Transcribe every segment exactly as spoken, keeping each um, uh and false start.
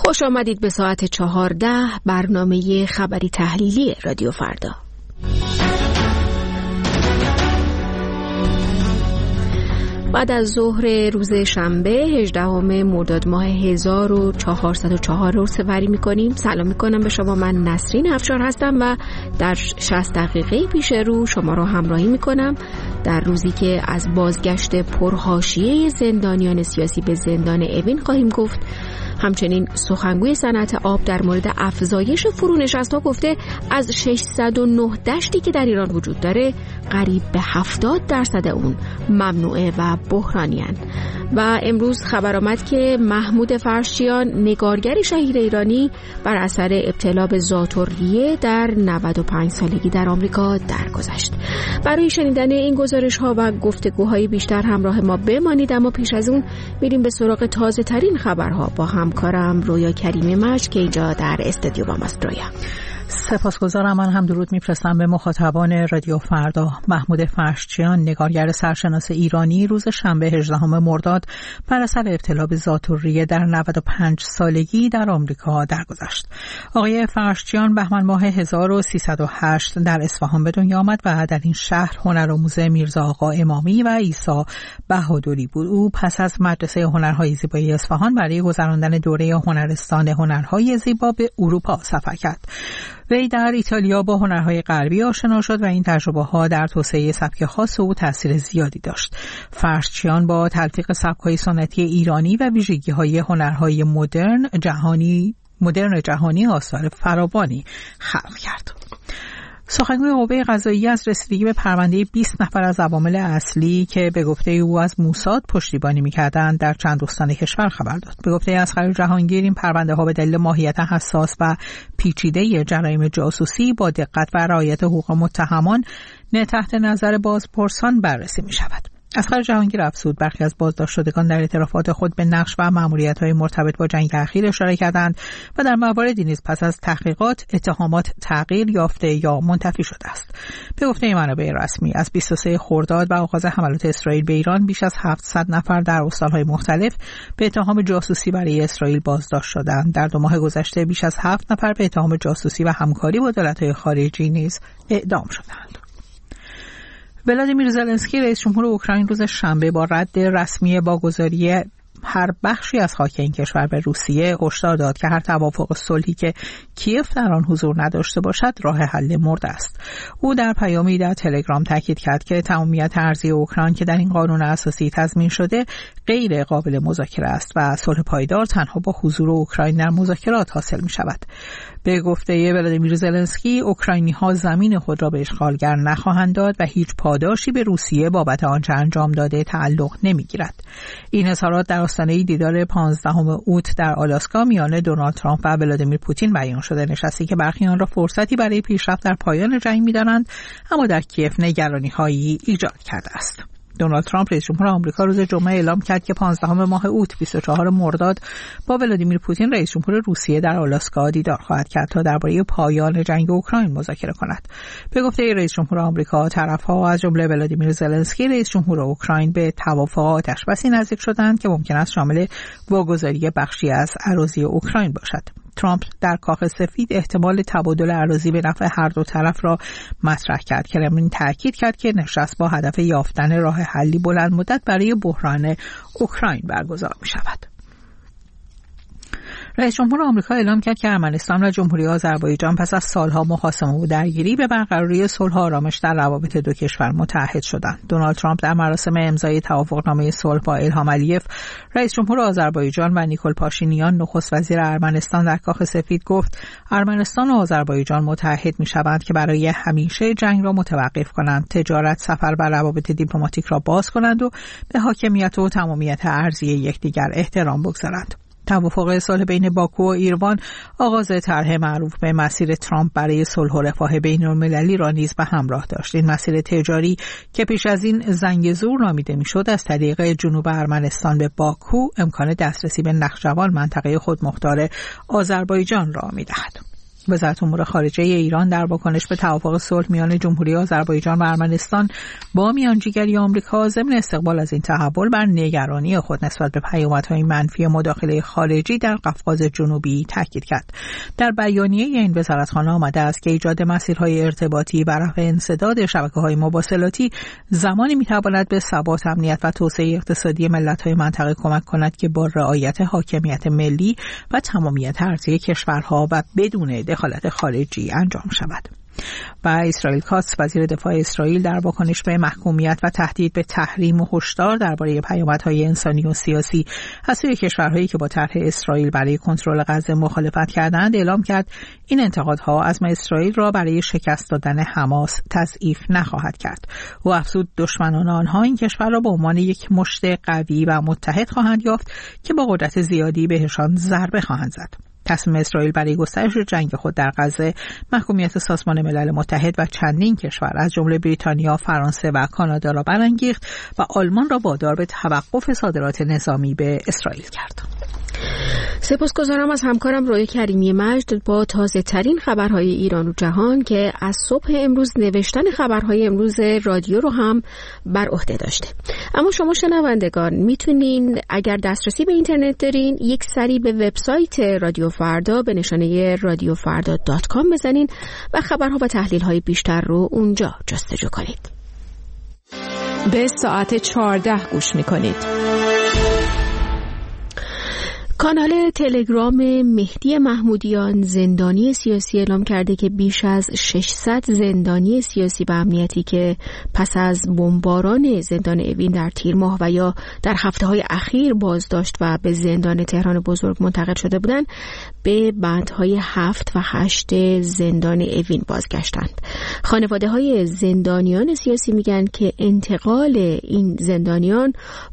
خوش آمدید به ساعت چهارده برنامه خبری تحلیلی رادیو فردا. بعد از ظهر روز شنبه هجدهم مرداد ماه هزار و چهارصد و چهار رو سپری می‌کنیم. سلام می‌کنم به شما. من نسرین افشار هستم و در شصت دقیقه پیش رو شما رو همراهی می‌کنم در روزی که از بازگشت پرحاشیه زندانیان سیاسی به زندان اوین خواهیم گفت. همچنین سخنگوی صنعت آب در مورد افزایش فرونشست‌ها گفته از ششصد و نه دشتی که در ایران وجود داره قریب به هفتاد درصد اون ممنوعه و بحرانیان. و امروز خبر آمد که محمود فرشچیان نگارگر شهیر ایرانی بر اثر ابتلا به ذات‌الریه در نود و پنج سالگی در آمریکا درگذشت. برای شنیدن این گزارش‌ها و گفتگوهای بیشتر همراه ما بمانید، اما پیش از اون میریم به سراغ تازه ترین خبرها با همکارم رویا کریمی مجد که اینجا در استودیو با ماست. رویا، سپاسگزارم. من هم درود میفرستم به مخاطبان رادیو فردا. محمود فرشچیان نگارگر سرشناس ایرانی روز شنبه هجدهم مرداد بر اثر ابتلا به ذات‌الریه در نود و پنج سالگی در آمریکا درگذشت. آقای فرشچیان بهمن ماه هزار و سیصد و هشت در اصفهان به دنیا آمد و در این شهر هنرآموز میرزا آقا امامی و عیسی بهادری بود. او پس از مدرسه هنرهای زیبایی اصفهان برای گذراندن دوره هنرستان هنرهای زیبا به اروپا سفر کرد. وی در ایتالیا با هنرهای غربی آشنا شد و این تجربه‌ها در توسعه سبک خاص او تأثیر زیادی داشت. فرشچیان با تلفیق سبک‌های سنتی ایرانی و ویژگی‌های هنرهای مدرن جهانی مدرن جهانی آثار فراوانی خلق کرد. سخنگوی قوه قضاییه از رسیدگی به پرونده بیست نفر از عوامل اصلی که به گفته او از موساد پشتیبانی می‌کردند در چند استان کشور خبر داد. به گفته اصغر جهانگیر این پرونده‌ها به دلیل ماهیت حساس و پیچیده جرایم جاسوسی با دقت و رعایت حقوق متهمان نه تحت نظر بازپرسان بررسی می‌شود. اصغر جهانگیر افزود برخی از بازداشت شدگان در اعترافات خود به نقش و مأموریت‌های مرتبط با جنگ اخیر اشاره کردند و در مواردی نیز پس از تحقیقات اتهامات تغییر یافته یا منتفی شده است. به گفته منابع رسمی از بیست و سوم خرداد و آغاز حملات اسرائیل به ایران بیش از هفتصد نفر در استان‌های مختلف به اتهام جاسوسی برای اسرائیل بازداشت شدند. در دو ماه گذشته بیش از هفت نفر به اتهام جاسوسی و همکاری با دولت‌های خارجی نیز اعدام شدند. ولادیمیر زلنسکی رئیس جمهور اوکراین روز شنبه با رد رسمی واگذاری هر بخشی از خاک این کشور به روسیه هشدار داد که هر توافق صلحی که کیف در آن حضور نداشته باشد راه حل مرده است. او در پیامی در تلگرام تاکید کرد که تمامیت ارضی اوکراین که در این قانون اساسی تضمین شده غیر قابل مذاکره است و صلح پایدار تنها با حضور اوکراین در مذاکرات حاصل می شود. به گفته ولادیمیر زلنسکی اوکراینی‌ها زمین خود را به اشغالگر نخواهند داد و هیچ پاداشی به روسیه بابت آنچه انجام داده تعلق نمی‌گیرد. این اظهارات در آستانه دیدار پانزدهم اوت در آلاسکا میان دونالد ترامپ و ولادیمیر پوتین بیان شده، نشستی که برخی آن را فرصتی برای پیشرفت در پایان جنگ می‌دانند اما در کیف نگرانی‌هایی ایجاد کرده است. دونالد ترامپ رئیس جمهور آمریکا روز جمعه اعلام کرد که پانزدهم ماه اوت بیست و چهارم مرداد با ولادیمیر پوتین رئیس جمهور روسیه در آلاسکا دیدار خواهد کرد تا درباره پایان جنگ اوکراین مذاکره کند. به گفته رئیس جمهور آمریکا طرف‌ها از جمله ولادیمیر زلنسکی رئیس جمهور اوکراین به توافق آتش‌بسی نزدیک شدند که ممکن است شامل واگذاری بخشی از اراضی اوکراین باشد. ترامپ در کاخ سفید احتمال تبادل اراضی به نفع هر دو طرف را مطرح کرد. کرملین تاکید کرد که نشست با هدف یافتن راه حلی بلند مدت برای بحران اوکراین برگزار می شود. رئیس جمهور آمریکا اعلام کرد که ارمنستان و جمهوری آذربایجان پس از سالها مخاصمه و درگیری به برقراری صلح و آرامش در روابط دو کشور متحد شدند. دونالد ترامپ در مراسم امضای توافقنامه صلح با ایلهام علیف رئیس جمهور آذربایجان و نیکول پاشینیان نخست وزیر ارمنستان در کاخ سفید گفت ارمنستان و آذربایجان متحد می‌شوند که برای همیشه جنگ را متوقف کنند، تجارت، سفر و روابط دیپلماتیک را باز کنند و به حاکمیت و تمامیت ارضی یکدیگر احترام بگذارند. توافق صلح بین باکو و ایروان آغاز طرح معروف به مسیر ترامپ برای صلح و رفاه بین‌المللی را نیز به همراه داشت. این مسیر تجاری که پیش از این زنگزور نامیده میشد از طریق جنوب ارمنستان به باکو امکان دسترسی به نخجوان منطقه خودمختار آذربایجان را میدهد. وزارت امور خارجه ایران در واکنش به توافق صلح میان جمهوری آذربایجان و ارمنستان با میانجیگری آمریکا ضمن استقبال از این تحول بر نگرانی خود نسبت به پیامدهای منفی مداخله خارجی در قفقاز جنوبی تاکید کرد. در بیانیه این وزارتخانه آمده است که ایجاد مسیرهای ارتباطی بر رفع انسداد شبکه‌های مواصلاتی زمانی می‌تواند به ثبات، امنیت و توسعه اقتصادی ملت‌های منطقه کمک کند که با رعایت حاکمیت ملی و تمامیت ارضی کشورها و بدون دخالت خارجی انجام شود. و اسرائیل کاتس وزیر دفاع اسرائیل در واکنش به محکومیت و تهدید به تحریم و هشدار درباره پیامدهای انسانی و سیاسی از سوی کشورهایی که با طرح اسرائیل برای کنترل غزه مخالفت کردند اعلام کرد این انتقادها عزم اسرائیل را برای شکست دادن حماس تضعیف نخواهد کرد. او افزود دشمنان آنها این کشور را به عنوان یک مشت قوی و متحد خواهند یافت که با قدرت زیادی بهشان ضربه خواهند زد. تصمیم اسرائیل برای گسترش جنگ خود در غزه محکومیت سازمان ملل متحد و چندین کشور از جمله بریتانیا، فرانسه و کانادا را برانگیخت و آلمان را وادار به توقف صادرات نظامی به اسرائیل کرد. سپاسگزارم از همکارم رویا کریمی مجد با تازه ترین خبرهای ایران و جهان که از صبح امروز نوشتن خبرهای امروز رادیو رو هم بر عهده داشته. اما شما شنوندگان میتونین اگر دسترسی به اینترنت دارین یک سری به وبسایت رادیو فردا به نشانه رادیو فردا دات کام بزنین و خبرها و تحلیل‌های بیشتر رو اونجا جستجو کنید. به ساعت چهارده گوش میکنید. کانال تلگرام مهدی محمودیان زندانی سیاسی اعلام کرده که بیش از ششصد زندانی سیاسی و امنیتی که پس از بمباران زندان اوین در تیر ماه و یا در هفته‌های اخیر بازداشت و به زندان تهران بزرگ منتقل شده بودند به بندهای هفت و هشت زندان اوین بازگشتند. خانواده‌های زندانیان سیاسی میگن که انتقال این زندانیان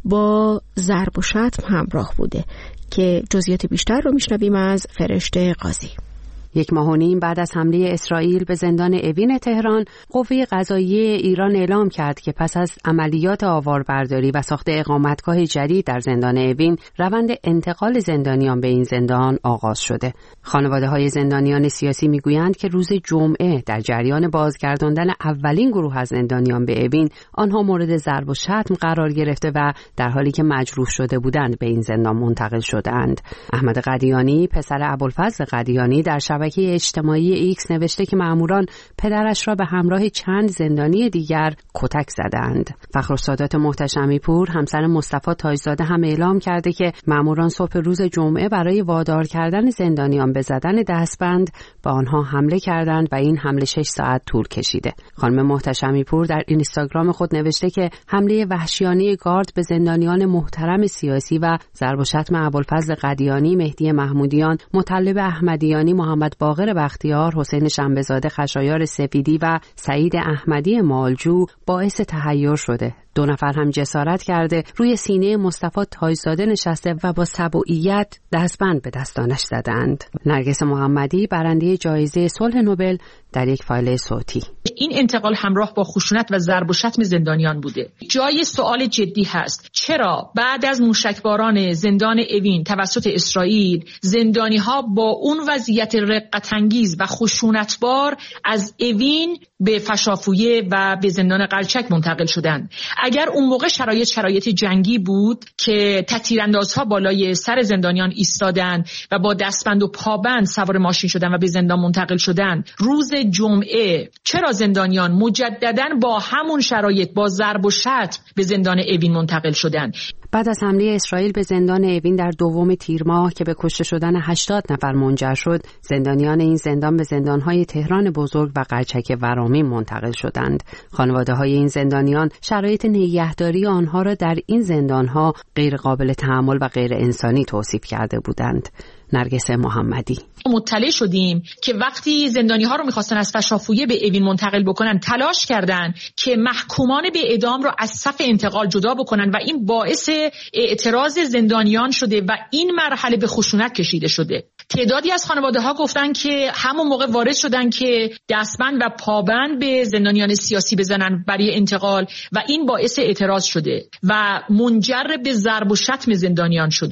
با ضرب و شتم همراه بوده که جزئیات بیشتر رو میشنویم از فرشته قاضی. یک ماه و نیم بعد از حمله اسرائیل به زندان اوین تهران، قوه قضاییه ایران اعلام کرد که پس از عملیات آواربرداری و ساخت اقامتگاه جدید در زندان اوین، روند انتقال زندانیان به این زندان آغاز شده. خانواده‌های زندانیان سیاسی میگویند که روز جمعه در جریان بازگرداندن اولین گروه از زندانیان به اوین، آنها مورد ضرب و شتم قرار گرفته و در حالی که مجروح شده بودند به این زندان منتقل شدند. احمد قدیانی، پسر ابوالفضل قدیانی، در شبکه اجتماعی ایکس نوشته که ماموران پدرش را به همراه چند زندانی دیگر کتک زدند. فخرالسادات محتشمی پور، همسر مصطفی تاجزاده، هم اعلام کرده که ماموران صبح روز جمعه برای وادار کردن زندانیان به زدن دستبند به آنها حمله کردند و این حمله شش ساعت طول کشیده. خانم محتشمی پور در اینستاگرام خود نوشته که حمله وحشیانه گارد به زندانیان محترم سیاسی و ضرب و شتم ابوالفضل قدیانی، مهدی محمودیان، مطلب احمدیانی، محمد باقر بختیار، حسین شنبه‌زاده خشایار سفیدی و سعید احمدی مالجو باعث تحیر شده. دو نفر هم جسارت کرده روی سینه مصطفی تاجزاده نشسته و با سبوعیت دستبند به دستانش زدند. نرگس محمدی، برنده جایزه صلح نوبل، در یک فایل صوتی: این انتقال همراه با خشونت و ضرب و شتم زندانیان بوده. جای سوال جدی هست چرا بعد از موشکباران زندان اوین توسط اسرائیل، زندانی ها با اون وضعیت رقت‌انگیز و خشونتبار از اوین به فشافویه و به زندان قلچک منتقل شدند؟ اگر اون موقع شرایط شرایط جنگی بود که تیراندازها بالای سر زندانیان ایستادند و با دستبند و پابند سوار ماشین شدند و به زندان منتقل شدند، روز جمعه چرا زندانیان مجدداً با همون شرایط با ضرب و شتم به زندان اوین منتقل شدند؟ بعد از حمله اسرائیل به زندان اوین در دوم تیر ماه که به کشته شدن هشتاد نفر منجر شد، زندانیان این زندان به زندانهای تهران بزرگ و قلچک ورامین منتقل شدند. خانواده‌های این زندانیان شرایط نگهداری آنها را در این زندانها غیر قابل تحمل و غیر انسانی توصیف کرده بودند. نرگس محمدی: مطلع شدیم که وقتی زندانی ها رو میخواستن از فشافویه به اوین منتقل بکنن، تلاش کردن که محکومان به اعدام رو از صف انتقال جدا بکنن و این باعث اعتراض زندانیان شده و این مرحله به خشونت کشیده شده. تعدادی از خانواده ها گفتن که همون موقع وارد شدن که دستبند و پابند به زندانیان سیاسی بزنن برای انتقال و این باعث اعتراض شده و منجر به ضرب و شتم زندانیان شده.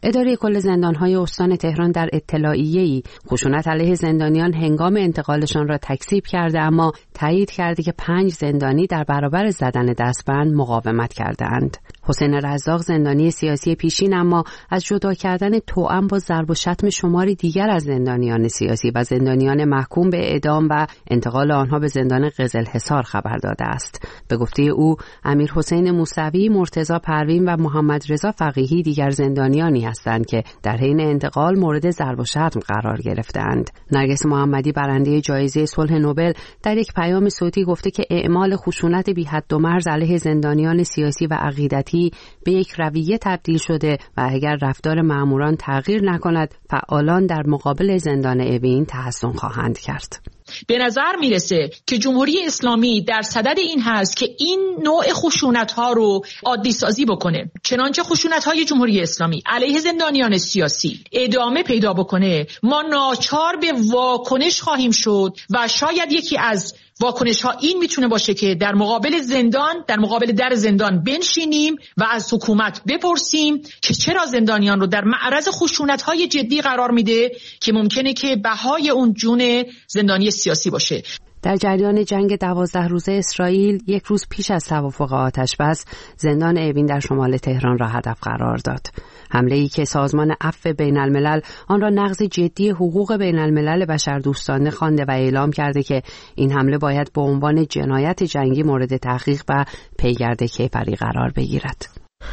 اداره کل زندان‌های استان تهران در اطلاعیه‌ای خشونت علیه زندانیان هنگام انتقالشان را تکذیب کرده، اما تایید کرده که پنج زندانی در برابر زدن دستبند مقاومت کردند. حسین رزاق زندانی سیاسی پیشین اما از جدا کردن توأم با ضرب و شتم شماری دیگر از زندانیان سیاسی و زندانیان محکوم به اعدام و انتقال آنها به زندان قزلحصار خبر داده است. به گفته او امیر حسین موسوی، مرتضی پروین و محمد رضا فقیهی دیگر زندانیانی هستند که در حین انتقال مورد ضرب و شتم قرار گرفتند. نرگس محمدی برنده جایزه صلح نوبل در یک پیام صوتی گفته که اعمال خشونت بی حد و مرز علیه زندانیان سیاسی و عقیدتی به یک رویه تبدیل شده و اگر رفتار ماموران تغییر نکند، فعالان در مقابل زندان اوین تحصن خواهند کرد. به نظر میرسه که جمهوری اسلامی در صدد این هست که این نوع خشونت‌ها رو عادی سازی بکنه. چنانچه خشونت‌های جمهوری اسلامی علیه زندانیان سیاسی ادامه پیدا بکنه، ما ناچار به واکنش خواهیم شد و شاید یکی از واکنش ها این میتونه باشه که در مقابل زندان، در مقابل در زندان بنشینیم و از حکومت بپرسیم که چرا زندانیان رو در معرض خشونت های جدی قرار میده که ممکنه که بهای اون جون زندانی سیاسی باشه. در جریان جنگ دوازده روزه اسرائیل یک روز پیش از توافق آتش بس، زندان اوین در شمال تهران را هدف قرار داد. حمله‌ای که سازمان عفو بین الملل آن را نقض جدی حقوق بین الملل بشردوستانه خوانده و اعلام کرده که این حمله باید به عنوان جنایت جنگی مورد تحقیق و پیگرد کیفری قرار بگیرد.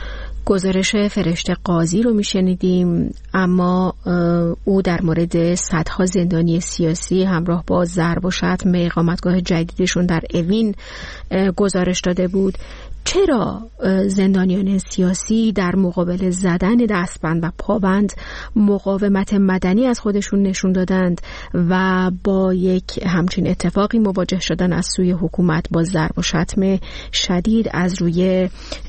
گزارش فرشته قاضی رو میشنیدیم، اما او در مورد صدها زندانی سیاسی همراه با ضرب و شتم به اقامتگاه جدیدشون در اوین گزارش داده بود. چرا زندانیان سیاسی در مقابل زدن دستبند و پابند مقاومت مدنی از خودشون نشون دادند و با یک همچین اتفاقی مواجه شدن از سوی حکومت با ضرب و شتم شدید از روی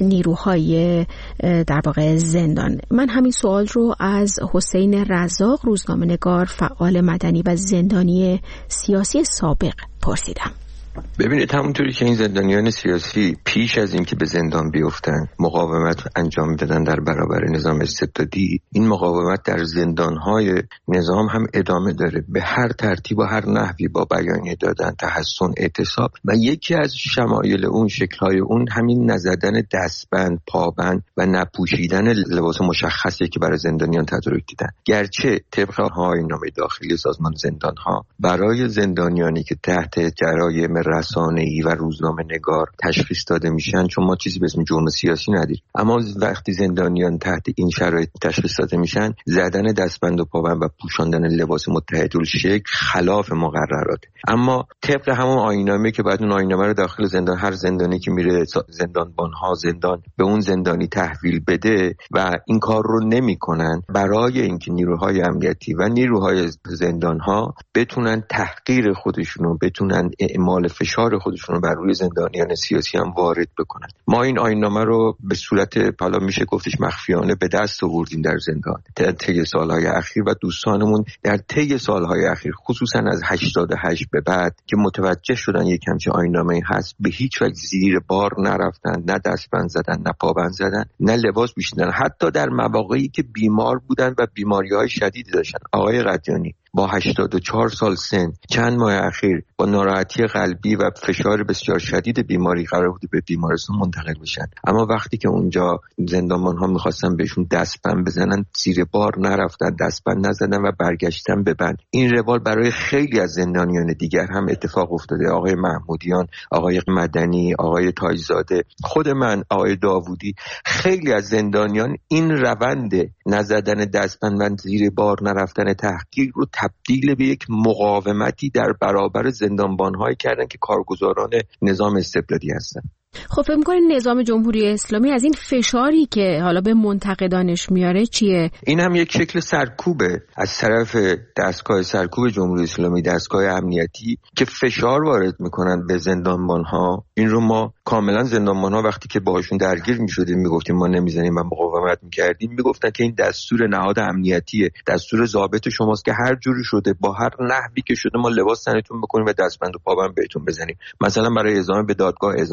نیروهای در واقع زندان؟ من همین سوال رو از حسین رزاق، روزنامه‌نگار، فعال مدنی و زندانی سیاسی سابق پرسیدم. ببینید، همونطوری که این زندانیان سیاسی پیش از اینکه به زندان بیفتن مقاومت انجام دادن در برابر نظام استبدادی، این مقاومت در زندانهای نظام هم ادامه داره، به هر ترتیب و هر نحوی، با بیانیه دادن، تحصن، اعتصاب. و یکی از شمایل اون، شکل‌های اون، همین نزدن دستبند، پابند و نپوشیدن لباس مشخصی که برای زندانیان تدارک دیدن. گرچه طبق آیین‌نامه داخلی سازمان زندانها برای زندانیانی که تحت جرایم رسانه‌ای و روزنامه نگار تشخیص داده میشن، چون ما چیزی به اسم جرم سیاسی نداریم، اما وقتی زندانیان تحت این شرایط تشخیص داده میشن، زدن دستبند و پابند و پوشاندن لباس متحدالشکل خلاف مقرراته. اما طبق همون آیین‌نامه که بعد اون آیین‌نامه رو داخل زندان، هر زندانی که میره زندانبانها زندان به اون زندانی تحویل بده و این کار رو نمیکنن، برای اینکه نیروهای امنیتی و نیروهای زندانها بتونن تحقیر خودشونو، بتونن اعمال فشار خودشون رو بر روی زندانیان سیاسی هم وارد بکنن. ما این آیین‌نامه رو به صورت حالا میشه گفتش مخفیانه به دست آوردیم در زندان در طی سالهای اخیر و دوستانمون در طی سالهای اخیر، خصوصا از هشتاد و هشت به بعد که متوجه شدن یک همچین آیین‌نامه‌ای هست، به هیچ وجه زیر بار نرفتن، نه دستبند زدن، نه پابند زدن، نه لباس پوشیدن، حتی در مواقعی که بیمار بودن و بیماری‌های شدیدی داشتن. آقای قدیانی با هشتاد و چهار سال سن چند ماه اخیر با ناراحتی قلبی و فشار بسیار شدید بیماری قرار بود به بیمارستان منتقل بشن، اما وقتی که اونجا زندانبان‌ها می‌خواستن بهشون دستبند بزنن، زیر بار نرفتن، دستبند نزدن و برگشتن به بند. این روال برای خیلی از زندانیان دیگر هم اتفاق افتاده. آقای محمودیان، آقای مدنی، آقای تاجزاده، خود من، آقای داوودی، خیلی از زندانیان این روند نزدن دستبند و زیر بار نرفتن تحقیق رو تبدیل به یک مقاومتی در برابر زندانبان‌هایی کردن که کارگزاران نظام استبدادی هستن. خب فکر می‌کنید نظام جمهوری اسلامی از این فشاری که حالا به منتقدانش میاره چیه؟ این هم یک شکل سرکوبه از طرف دستگاه سرکوب جمهوری اسلامی، دستگاه امنیتی که فشار وارد میکنن به زندانبان‌ها. این رو ما کاملا زندانبان‌ها وقتی که باهاشون درگیر میشدیم میگفتیم ما نمیزنیم و مقاومت میکردیم، میگفتن که این دستور نهاد امنیتیه، دستور ضابط شماست که هر جوری شده با هر نحوی که شده ما لباس تنتون بکنیم و دستبند و پابند بهتون بزنیم. مثلا برای اعزام به دادگاه، اعزام به داد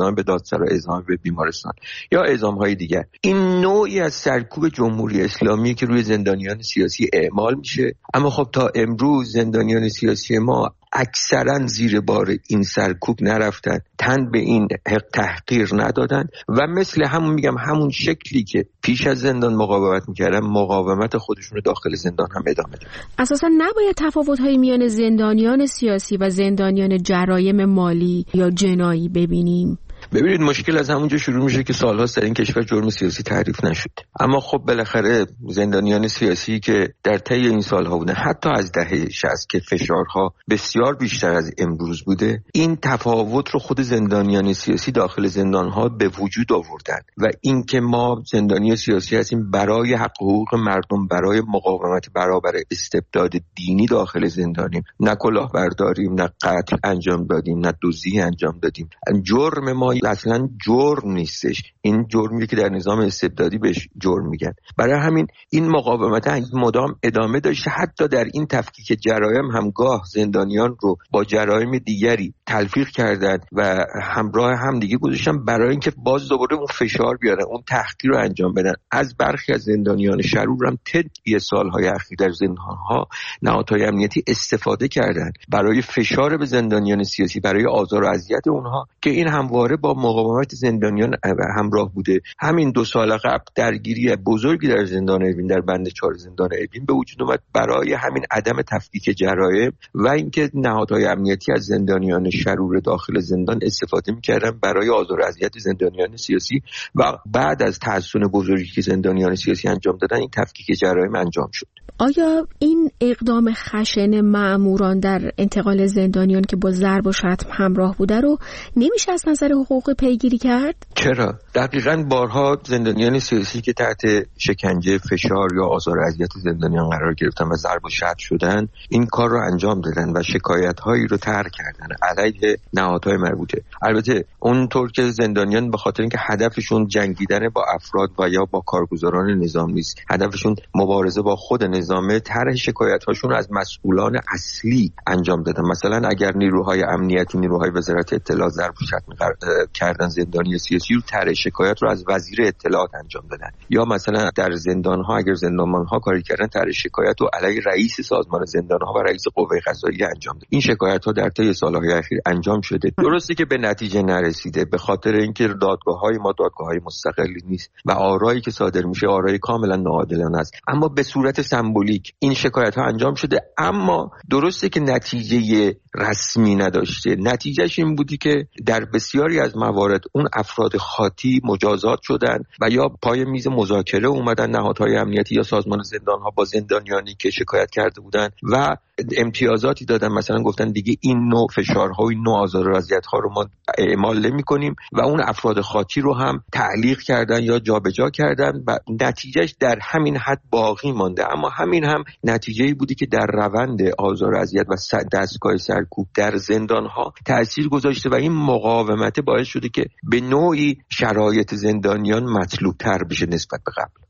دادسرا اعزام به بیمارستان یا اعزام‌های دیگر. این نوعی از سرکوب جمهوری اسلامی که روی زندانیان سیاسی اعمال میشه، اما خب تا امروز زندانیان سیاسی ما اکثرا زیر بار این سرکوب نرفتن، تن به این تحقیر ندادن و مثل همون میگم همون شکلی که پیش از زندان مقاومت میکردن مقاومت خودشون رو داخل زندان هم ادامه دادن. اساسا نباید تفاوت‌های میان زندانیان سیاسی و زندانیان جرایم مالی یا جنایی ببینیم. ببینید مشکل از همونجا شروع میشه که سالهاست در این کشور جرم سیاسی تعریف نشد، اما خب بالاخره زندانیان سیاسی که در طی این سالها بودن، حتی از دهه شصت که فشارها بسیار بیشتر از امروز بوده، این تفاوت رو خود زندانیان سیاسی داخل زندانها به وجود آوردن و اینکه ما زندانی سیاسی هستیم برای حق حقوق مردم، برای مقاومت برابر استبداد دینی داخل زندانیم، نه کلاهبرداریم، نه قتل انجام دادیم، نه دزدی انجام دادیم. جرم ما اصلا جرم نیستش، این جرمیه که در نظام استبدادی بهش جرم میگن. برای همین این مقاومت مدام ادامه داشته، حتی در این تفکیک جرایم هم گاه زندانیان رو با جرایم دیگری تلفیق کردن و همراه هم دیگه گذاشتن برای اینکه باز دوباره اون فشار بیارن، اون تحقیر رو انجام بدن. از برخی از زندانیان شرور هم طی سالهای اخیر در زندانها نهادهای امنیتی استفاده کردن برای فشار به زندانیان سیاسی، برای آزار و اذیت اونها که این همواره با مقاومت زندانیان همراه بوده. همین دو سال قبل درگیری بزرگی در زندان اوین، در بند چهار زندان اوین به وجود اومد برای همین عدم تفکیک جرایم و اینکه نهادهای امنیتی از زندانیان شرور داخل زندان استفاده می‌کردن برای آزار و اذیت زندانیان سیاسی و بعد از تحسن بزرگی که زندانیان سیاسی انجام دادن این تفکیک جرایم انجام شد. آیا این اقدام خشن مأموران در انتقال زندانیان که با ضرب و شتم همراه بوده رو نمیشه از نظر حقوق پیگیری کرد؟ چرا؟ دقیقاً بارها زندانیان سیاسی که تحت شکنجه، فشار یا آزار و اذیت زندانیان قرار گرفتن و ضرب و شتم شدن این کار رو انجام دادن و شکایت‌هایی رو طرح کردن علیه نهادهای مربوطه. البته اونطور که زندانیان به خاطر اینکه هدفشون جنگیدن با افراد و یا با کارگزاران نظام نیست، هدفشون مبارزه با خود نظامه، طرح شکایت‌هاشون از مسئولان اصلی انجام دادن. مثلا اگر نیروهای امنیتی، نیروهای وزارت اطلاعات ضرب و شتم کردن زندانی سیاسی رو، طرح شکایت رو از وزیر اطلاعات انجام دادن. یا مثلا در زندان‌ها اگر زندانبان‌ها کاری کردن، طرح شکایت رو علیه رئیس سازمان زندان‌ها و رئیس قوه قضاییه انجام داد. این شکایت‌ها در طی سال‌های اخیر انجام شده. درسته که به نتیجه نرسیده به خاطر اینکه دادگاه‌های ما دادگاه‌های مستقلی نیست و آرایی که صادر میشه آرای کاملا ناعادلانه است، اما به صورت سمبولیک این شکایت‌ها انجام شده. اما درسته که نتیجه رسمی نداشته. نتیجهش این بودی که در بسیاری از موارد اون افراد خاطی مجازات شدن و یا پای میز مذاکره اومدن نهادهای امنیتی یا سازمان زندان‌ها با زندانیانی که شکایت کرده بودن و امتیازاتی دادن. مثلا گفتن دیگه این نوع فشارها و این نوع آزار و اذیت‌ها رو ما اعمال نمی‌کنیم و اون افراد خاطی رو هم تعلیق کردن یا جابجا کردن و نتیجهش در همین حد باقی مانده. اما همین هم نتیجه‌ای بودی که در روند آزار و اذیت و دستگاه سرکوب در زندان‌ها تأثیر گذاشته و این مقاومت باعث شده که به نوعی شرایط زندانیان مطلوب‌تر بشه نسبت به قبل.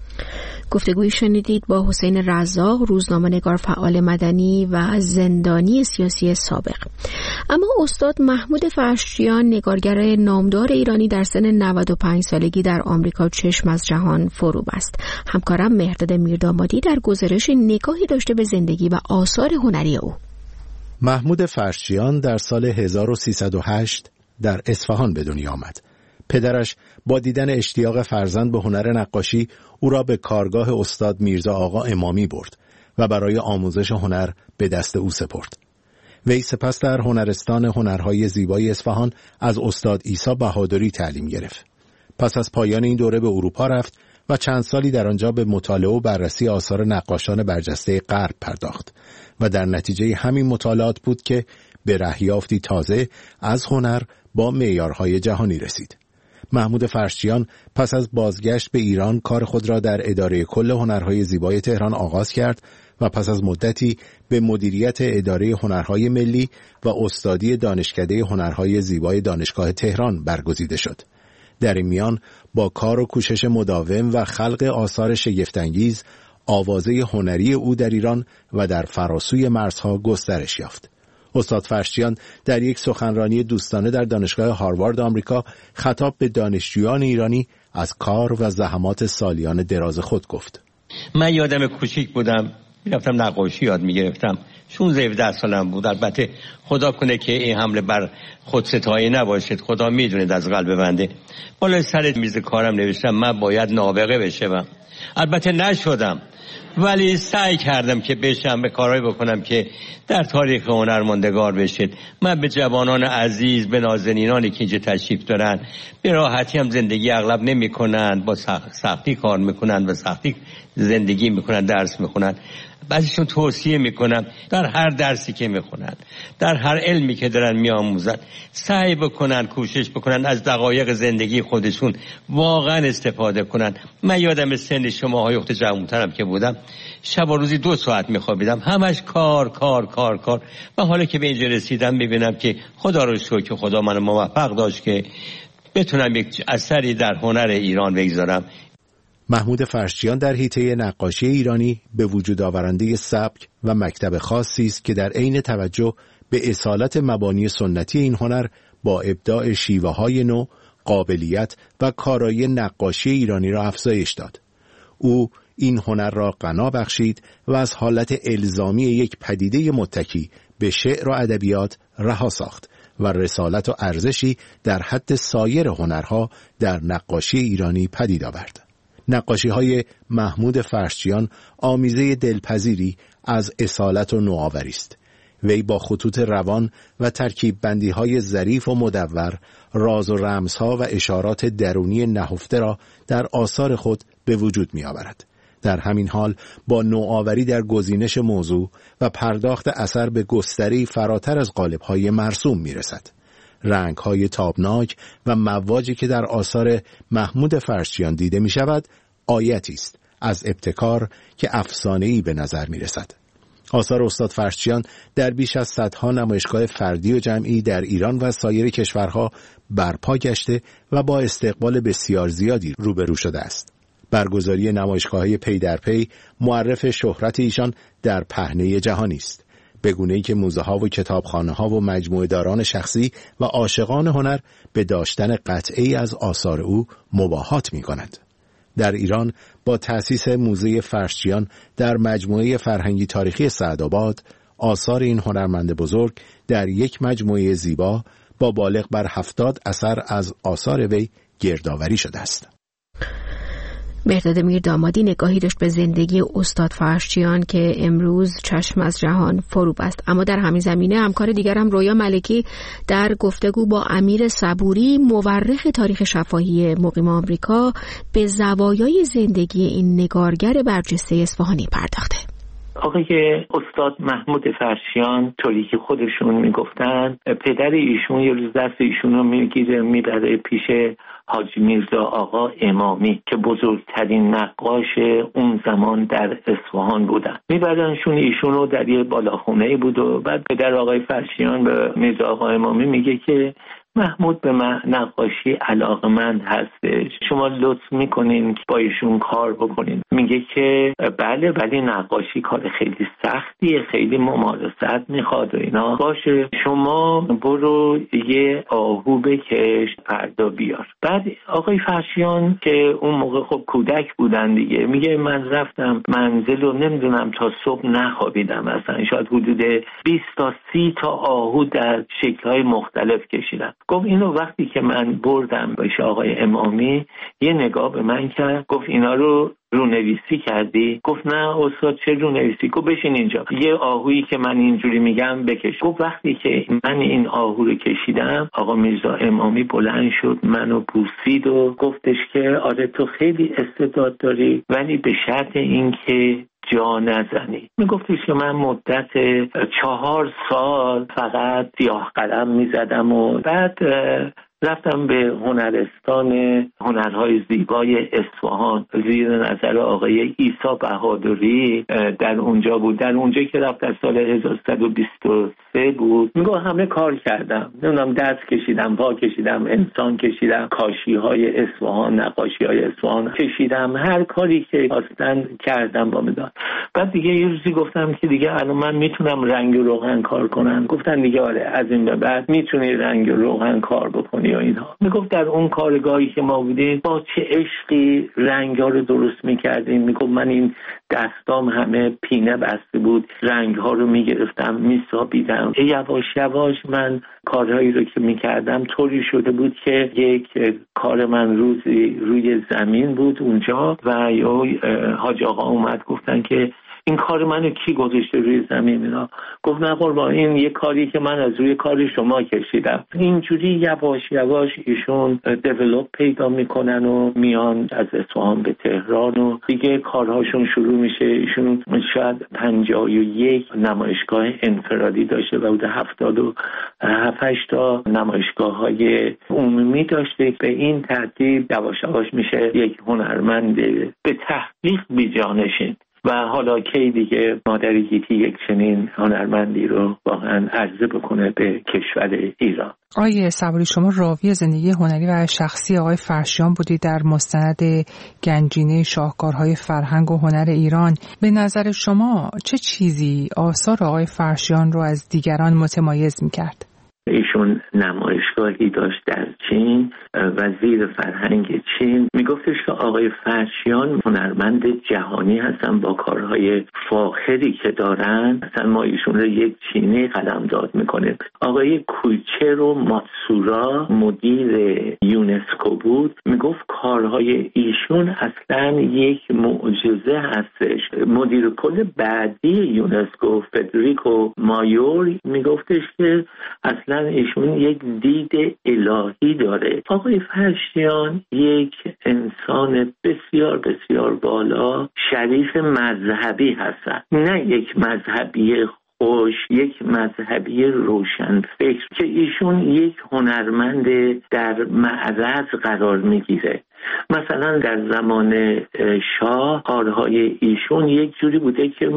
گفتگویی شنیدید با حسین رزاق، روزنامه‌نگار فعال مدنی و زندانی سیاسی سابق. اما استاد محمود فرشچیان، نگارگر نامدار ایرانی، در سن نود و پنج سالگی در آمریکا چشم از جهان فرو بست. همکارم مهرداد میردامادی در گزارش نگاهی داشته به زندگی و آثار هنری او. محمود فرشچیان در سال هزار و سیصد و هشت در اصفهان به دنیا آمد. پدرش با دیدن اشتیاق فرزند به هنر نقاشی او را به کارگاه استاد میرزا آقا امامی برد و برای آموزش هنر به دست او سپرد. وی سپس در هنرستان هنرهای زیبای اصفهان از استاد عیسی بهادری تعلیم گرفت. پس از پایان این دوره به اروپا رفت و چند سالی در آنجا به مطالعه و بررسی آثار نقاشان برجسته غرب پرداخت و در نتیجه همین مطالعات بود که به رهیافتی تازه از هنر با معیارهای جهانی رسید. محمود فرشچیان پس از بازگشت به ایران کار خود را در اداره کل هنرهای زیبای تهران آغاز کرد و پس از مدتی به مدیریت اداره هنرهای ملی و استادی دانشکده هنرهای زیبای دانشگاه تهران برگزیده شد. در این میان با کار و کوشش مداوم و خلق آثار شگفت‌انگیز، آوازه هنری او در ایران و در فراسوی مرزها گسترش یافت. استاد فرشچیان در یک سخنرانی دوستانه در دانشگاه هاروارد آمریکا خطاب به دانشجویان ایرانی از کار و زحمات سالیان دراز خود گفت. من یادم کوچیک بودم، میرفتم نقاشی یاد میگرفتم، شانزده هفده سالم بود. البته خدا کنه که این حمله بر خودستایی نباشد، خدا میدونه از قلب بنده. بالا سر میز کارم نوشتم من باید نابغه بشم. البته نشدم، ولی سعی کردم که بشم، به کارهایی بکنم که در تاریخ هنر ماندگار بشید. من به جوانان عزیز، به نازنینانی که اینجا تشریف دارن، به راحتی هم زندگی اغلب نمی کنن، با سختی کار میکنن، با سختی زندگی میکنن، درس میخونن. بعضیشون توصیه میکنم در هر درسی که میخونن، در هر علمی که دارن میآموزن، سعی بکنن، کوشش بکنن از دقایق زندگی خودشون واقعا استفاده کنن. من یادم سن شماهای اخت جوانترم که بودم، شب و روزی دو ساعت میخوابیدم، همش کار کار کار کار. و حالا که به اینجا رسیدم میبینم که خدا رو شکر که خدا منو موفق داشت که بتونم یک اثری در هنر ایران بگذارم. محمود فرشچیان در حیطه نقاشی ایرانی به وجود آورنده سبک و مکتب خاصی است که در عین توجه به اصالت مبانی سنتی این هنر با ابداع شیوه‌های نو، قابلیت و کارایی نقاشی ایرانی را افزایش داد. او این هنر را غنا بخشید و از حالت الزامی یک پدیده متکی به شعر و ادبیات رها ساخت و رسالت و ارزشی در حد سایر هنرها در نقاشی ایرانی پدید آورد. نقاشی‌های محمود فرشچیان آمیزه دلپذیری از اصالت و نوآوری است. وی با خطوط روان و ترکیب بندی‌های ظریف و مدور، راز و رمزها و اشارات درونی نهفته را در آثار خود به وجود می‌آورد. در همین حال با نوآوری در گزینش موضوع و پرداخت اثر به گستری فراتر از قالب‌های مرسوم می‌رسد. رنگ‌های تابناک و مواجی که در آثار محمود فرشچیان دیده می‌شود، آیتی است از ابتکار که افسانه‌ای به نظر می‌رسد. آثار استاد فرشچیان در بیش از صدها نمایشگاه فردی و جمعی در ایران و سایر کشورها برپا گشته و با استقبال بسیار زیادی روبرو شده است. برگزاری نمایشگاه‌های پی در پی معرف شهرت ایشان در پهنه جهانی است، به گونه‌ای که موزه‌ها و کتابخانه‌ها و مجموعه‌داران شخصی و عاشقان هنر به داشتن قطعه‌ای از آثار او مباهات می‌کنند. در ایران با تأسیس موزه فرشچیان در مجموعه فرهنگی تاریخی سعدآباد، آثار این هنرمند بزرگ در یک مجموعه زیبا با بالغ بر هفتاد اثر از آثار وی گردآوری شده است. مهرداد میردامادی نگاهی داشت به زندگی استاد فرشچیان که امروز چشم از جهان فرو بست. اما در همین زمینه همکار دیگرم رویا ملکی در گفتگو با امیر صبوری، مورخ تاریخ شفاهی مقیم آمریکا، به زوایای زندگی این نگارگر برجسته اصفهانی پرداخته. آقای استاد محمود فرشچیان، طوری که خودشون میگفتن، پدر ایشون یه روز دست ایشون رو میگیره میبره پیش حاجی میرزا آقا امامی که بزرگترین نقاش اون زمان در اصفهان بودن. میبرنشون، ایشون رو در یه بالاخونه‌ای بود و بعد پدر آقای فرشچیان به میرزا آقا امامی میگه که محمود به نقاشی علاقمند هستش، شما لطف میکنین که با ایشون کار بکنین. میگه که بله، ولی نقاشی کار خیلی سختیه، خیلی ممارست میخواد و اینا. باشه، شما برو یه آهو بکش فردا بیار. بعد آقای فرشچیان که اون موقع خب کودک بودن دیگه، میگه من رفتم منزل و نمیدونم تا صبح نخوابیدم، اصلا شاید حدود بیست تا سی تا آهو در شکل‌های مختلف کشیدم. گفت اینو وقتی که من بردم بهش آقای امامی، یه نگاه به من کرد، گفت اینا رو رونویسی کردی؟ گفت نه استاد، چه رونویسی؟ گفت بشین اینجا، یه آهویی که من اینجوری میگم بکش. گفت وقتی که من این آهو رو کشیدم، آقا میرزا امامی بلند شد منو بوسید و گفتش که آره تو خیلی استعداد داری، ولی به شرط این که جا نزنی. میگفتش که من مدت چهار سال فقط سیاه قلم میزدم و بعد رفتم به هنرستان هنرهای زیبای اصفهان زیر نظر آقای عیسی بهادری، در اونجا بود. در اونجا که رفت در سال هزار و سیصد و بیست و سه بود. میگه همه کار کردم، نمیدونم دست کشیدم، پا کشیدم، انسان کشیدم، کاشی های اصفهان، نقاشی های اصفهان کشیدم، هر کاری که خواستن کردم با مداد. بعد دیگه یه روزی گفتم که دیگه الان من میتونم رنگ و روغن کار کنم. گفتن دیگه آره، از این به بعد میتونی رنگ و روغن کار بکنی و اینها. میگفت در اون کارگاهی که ما بودیم با چه عشقی رنگ‌ها رو درست می‌کردیم. میگفت من این دستام همه پینه بسته بود، رنگ‌ها رو می‌گرفتم، می‌سابیدم. یواش یواش من کارهایی رو که می‌کردم طوری شده بود که یک کار من روزی روی زمین بود اونجا و یا حاج آقا اومد گفتن که این کار منو کی گذاشته روی زمین؟ اینا گفت نه قربان، این یه کاری که من از روی کار شما کشیدم. اینجوری یواش یواش ایشون دیولپ پیدا میکنن و میان از اصفهان به تهران و دیگه کارهاشون شروع میشه. ایشون شاید پنجاه و یک نمایشگاه انفرادی داشته و بوده هفتاد و هفت تا نمایشگاه های عمومی داشته. به این ترتیب یواش یواش میشه یک هنرمند به تحقیق بی‌جانشین. و حالا کی دیگه مادر گیتی یک چنین هنرمندی رو واقعا عرضه بکنه به کشور ایران. آقای صبوری، شما راوی زندگی هنری و شخصی آقای فرشیان بودید در مستند گنجینه شاهکارهای فرهنگ و هنر ایران. به نظر شما چه چیزی آثار آقای فرشیان رو از دیگران متمایز می‌کرد؟ ایشون نمایشگاهی داشت در چین، وزیر فرهنگ چین. میگفتش که آقای فرشیان هنرمند جهانی هستن با کارهای فاخری که دارن، اصلا ما ایشون رو یک چینی قلمداد میکنه. آقای کویچرو ماتسورا مدیر یونسکو بود، میگفت کارهای ایشون اصلا یک معجزه هستش. مدیر کل بعدی یونسکو فدریکو مایور میگفتش که اصلا ایشون یک دید الهی داره. آقای فرشیان یک انسان بسیار بسیار بالا شریف مذهبی هستن، نه یک مذهبی خوش، یک مذهبی روشنفکر که ایشون یک هنرمند در معرض قرار میگیره. مثلا در زمان شاه کارهای ایشون یک جوری بوده که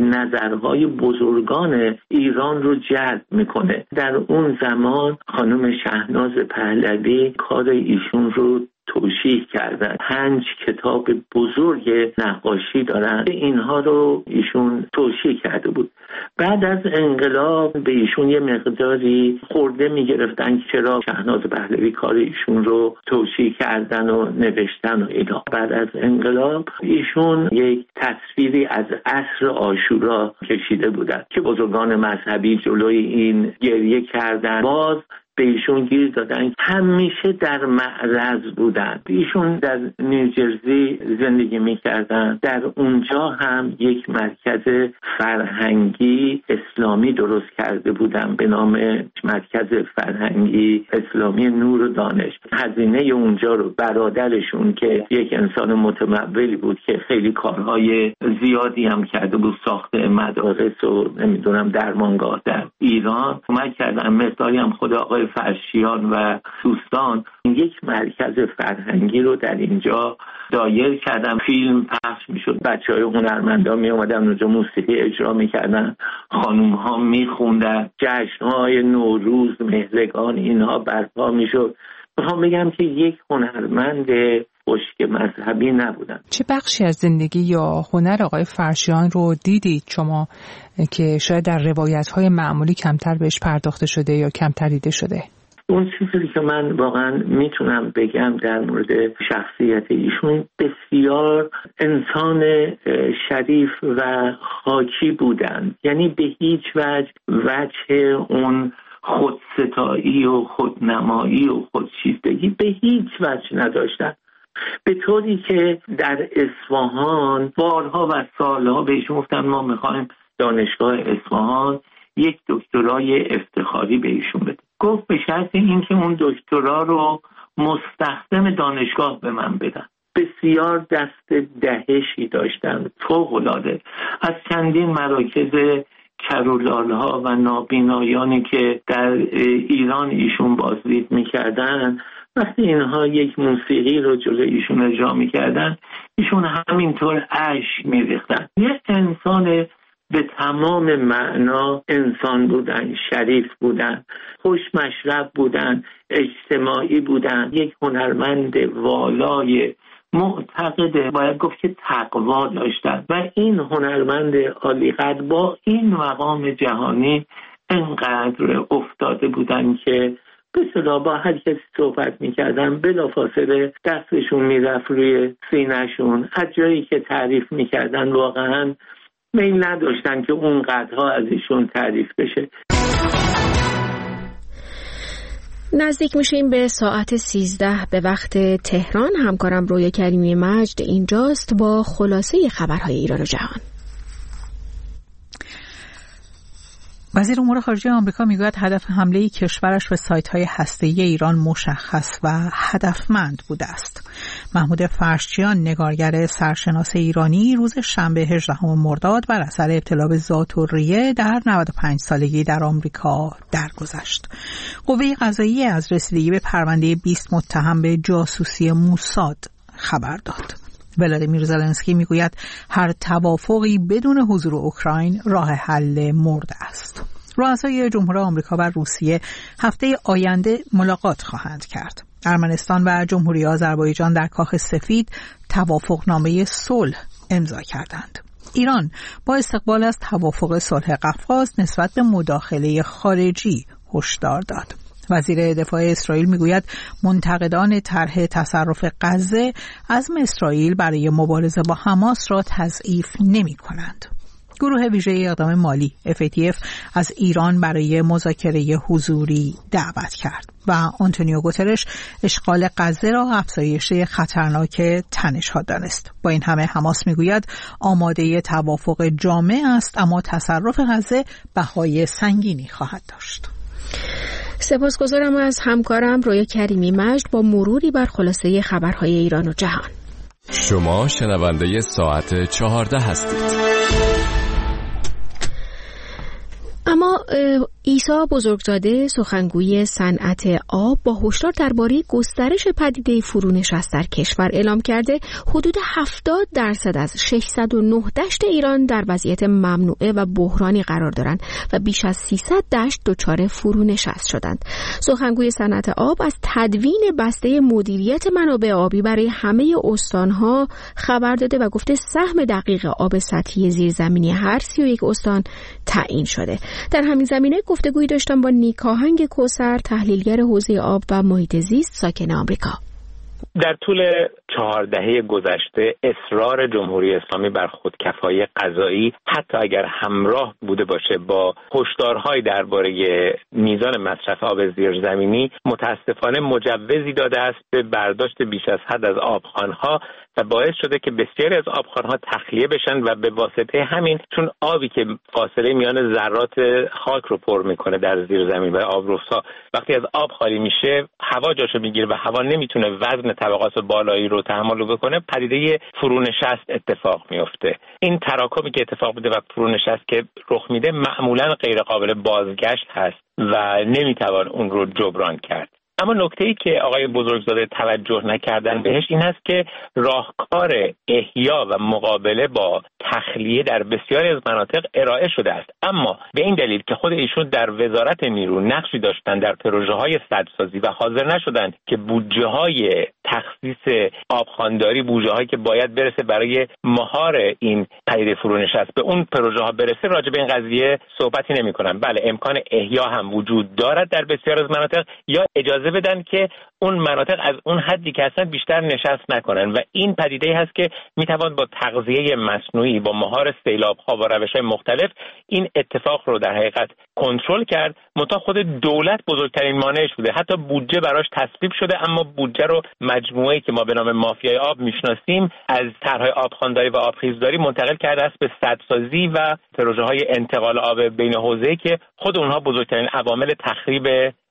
نظرهای بزرگان ایران رو جلب میکنه. در اون زمان خانم شهناز پهلوی کار ایشون رو توشیح کردن. پنج کتاب بزرگ نقاشی دارن، اینها رو ایشون توشیح کرده بود. بعد از انقلاب به ایشون یه مقداری خورده میگرفتن چرا شهناز پهلوی کار ایشون رو توشیح کردن و نوشتن و اینا. بعد از انقلاب ایشون یک تصویری از عصر عاشورا کشیده بودن که بزرگان مذهبی جلوی این گریه کردن. باز به ایشون گیر دادن، همیشه در معرض بودن. ایشون در نیوجرسی زندگی میکردن، در اونجا هم یک مرکز فرهنگی اسلامی درست کرده بودن به نام مرکز فرهنگی اسلامی نور و دانش. هزینه اونجا رو برادرشون که یک انسان متمولی بود که خیلی کارهای زیادی هم کرده بود، ساخت مدارس و نمیدونم درمانگاه در ایران کمک کردن. مثالی هم خود آقای فرشیان و دوستان یک مرکز فرهنگی رو در اینجا دایر کردن. فیلم پخش میشد، بچهای هنرمندا می اومدن اونجا موسیقی اجرا میکردن، خانوم ها میخوندن، جشن‌های نوروز، مهرگان اینها برپا میشد. میخوام بگم که یک هنرمند خشک مذهبی نبودن. چه بخشی از زندگی یا هنر آقای فرشیان رو دیدید شما که شاید در روایت‌های معمولی کمتر بهش پرداخته شده یا کمتر دیده شده؟ اون چیزی که من واقعا میتونم بگم در مورد شخصیت ایشون، بسیار انسان شریف و خاکی بودن. یعنی به هیچ وجه وجه اون خودستایی و خودنمایی و خودشیفتگی به هیچ وجه نداشتن، به طوری که در اصفهان بارها و سالها بهشون گفتن ما میخوایم دانشگاه اصفهان یک دکترای افتخاری به ایشون بده. گفت به شرط اینکه اون دکترا رو مستخدم دانشگاه به من بدن. بسیار دست دهشی داشتن، فوق‌العاده. از چندین مراکز کرولال‌ها و نابینایانی که در ایران ایشون بازدید می‌کردن، وقتی اینها یک موسیقی رو جلوی ایشون اجرا می‌کردن، ایشون همینطور اشک می‌ریختن. یه انسان به تمام معنا انسان بودن، شریف بودن، خوش مشرب بودن، اجتماعی بودن، یک هنرمند والای معتقد باید گفت که تقوا داشتن و این هنرمند عالیقدر با این مقام جهانی انقدر افتاده بودن که به صدا با هر کسی صحبت میکردن بلافاصله دستشون میرفت روی سینه‌شون. از جایی که تعریف میکردن واقعا میل نداشتن که اون قدرها از ایشون تعریف بشه. نزدیک میشیم به ساعت سیزده به وقت تهران. همکارم رویا کریمی مجد اینجاست با خلاصه خبرهای ایران و جهان. وزیر امور خارجه آمریکا میگوید هدف حمله کشورش به سایت‌های هسته‌ای ایران مشخص و هدفمند بوده است. محمود فرشچیان نگارگر سرشناس ایرانی روز شنبه هجدهم مرداد بر اثر ابتلا به ذات الریه در نود و پنج سالگی در آمریکا درگذشت. قوه قضاییه از رسیدگی به پرونده بیست متهم به جاسوسی موساد خبر داد. ولادیمیر زلنسکی میگوید هر توافقی بدون حضور اوکراین راه حل مرد است. رؤسای جمهور آمریکا و روسیه هفته آینده ملاقات خواهند کرد. ارمنستان و جمهوری آذربایجان در کاخ سفید توافقنامه صلح امضا کردند. ایران با استقبال از توافق صلح قفقاز نسبت به مداخله خارجی هشدار داد. وزیر دفاع اسرائیل میگوید منتقدان طرح تصرف غزه عزم اسرائیل برای مبارزه با حماس را تضعیف نمی کنند. گروه ویژه اقدام مالی اف ای تی اف از ایران برای مذاکره حضوری دعوت کرد و آنتونیو گوترش اشغال غزه را افزایش خطرناک تنش‌ها دانست. با این همه حماس میگوید آماده توافق جامع است، اما تصرف غزه بهای سنگینی خواهد داشت. سپاسگزارم از همکارم رویا کریمی مجد با مروری بر خلاصه خبرهای ایران و جهان. شما شنونده ساعت چهارده هستید. اما عیسی بزرگزاده سخنگوی صنعت آب با هشدار درباره گسترش پدیده فرونشست در کشور اعلام کرده حدود هفتاد درصد از ششصد و نه دشت ایران در وضعیت ممنوعه و بحرانی قرار دارند و بیش از سیصد دشت دچار فرونشست شدند. سخنگوی صنعت آب از تدوین بسته مدیریت منابع آبی برای همه استانها خبر داده و گفته سهم دقیق آب سطحی زیرزمینی هر سی و یک استان تعیین شده. در همین زمینه گفتگویی داشتم با نیکاهنگ کوثر، تحلیلگر حوزه آب و محیط زیست ساکن آمریکا. در طول چهار دهه گذشته اصرار جمهوری اسلامی بر خودکفایی غذایی حتی اگر همراه بوده باشه با هشدارهای درباره میزان مصرف آب زیرزمینی متاسفانه مجوزی داده است به برداشت بیش از حد از آبخوان‌ها و باعث شده که بسیاری از آبخوان‌ها تخلیه بشن و به واسطه همین چون آبی که فاصله میان ذرات خاک رو پر میکنه در زیرزمین و آبرس‌ها وقتی از آب خالی میشه هوا جاشو میگیره و هوا نمیتونه وزن طبقات بالایی رو تحمل بکنه، پدیده فرونشست اتفاق میفته. این تراکمی که اتفاق میفته و فرونشست که رخ میده معمولا غیر قابل بازگشت هست و نمیتوان اون رو جبران کرد. اما نکته‌ای که آقای بزرگزاده توجه نکردن بهش این هست که راهکار احیا و مقابله با تخلیه در بسیاری از مناطق ارائه شده است، اما به این دلیل که خود ایشون در وزارت نیرو نقشی داشتن در پروژه‌های سدسازی و حاضر نشدن که بودجه‌های تخصیص آبخوانداری، بودجه‌هایی که باید برسه برای مهار این پدیده فرونشست به اون پروژه‌ها برسه، راجع به این قضیه صحبتی نمی‌کنن. بله، امکان احیا هم وجود دارد در بسیار از مناطق، یا اجازه بدن که اون مناطق از اون حدی که اصلا بیشتر نشست نکنن و این پدیده هست که میتوان با تغذیه مصنوعی، با مهار سیلاب‌ها و روش‌های مختلف این اتفاق رو در حقیقت کنترل کرد. منتها خود دولت بزرگترین مانعش بوده، حتی بودجه براش تصویب شده، اما بودجه رو مجموعه‌ای که ما به نام مافیای آب میشناسیم از طرح‌های آبخوانداری و آبخیزداری منتقل کرده است به سدسازی و پروژه‌های انتقال آب بین حوزه‌ای که خود اونها بزرگترین عوامل تخریب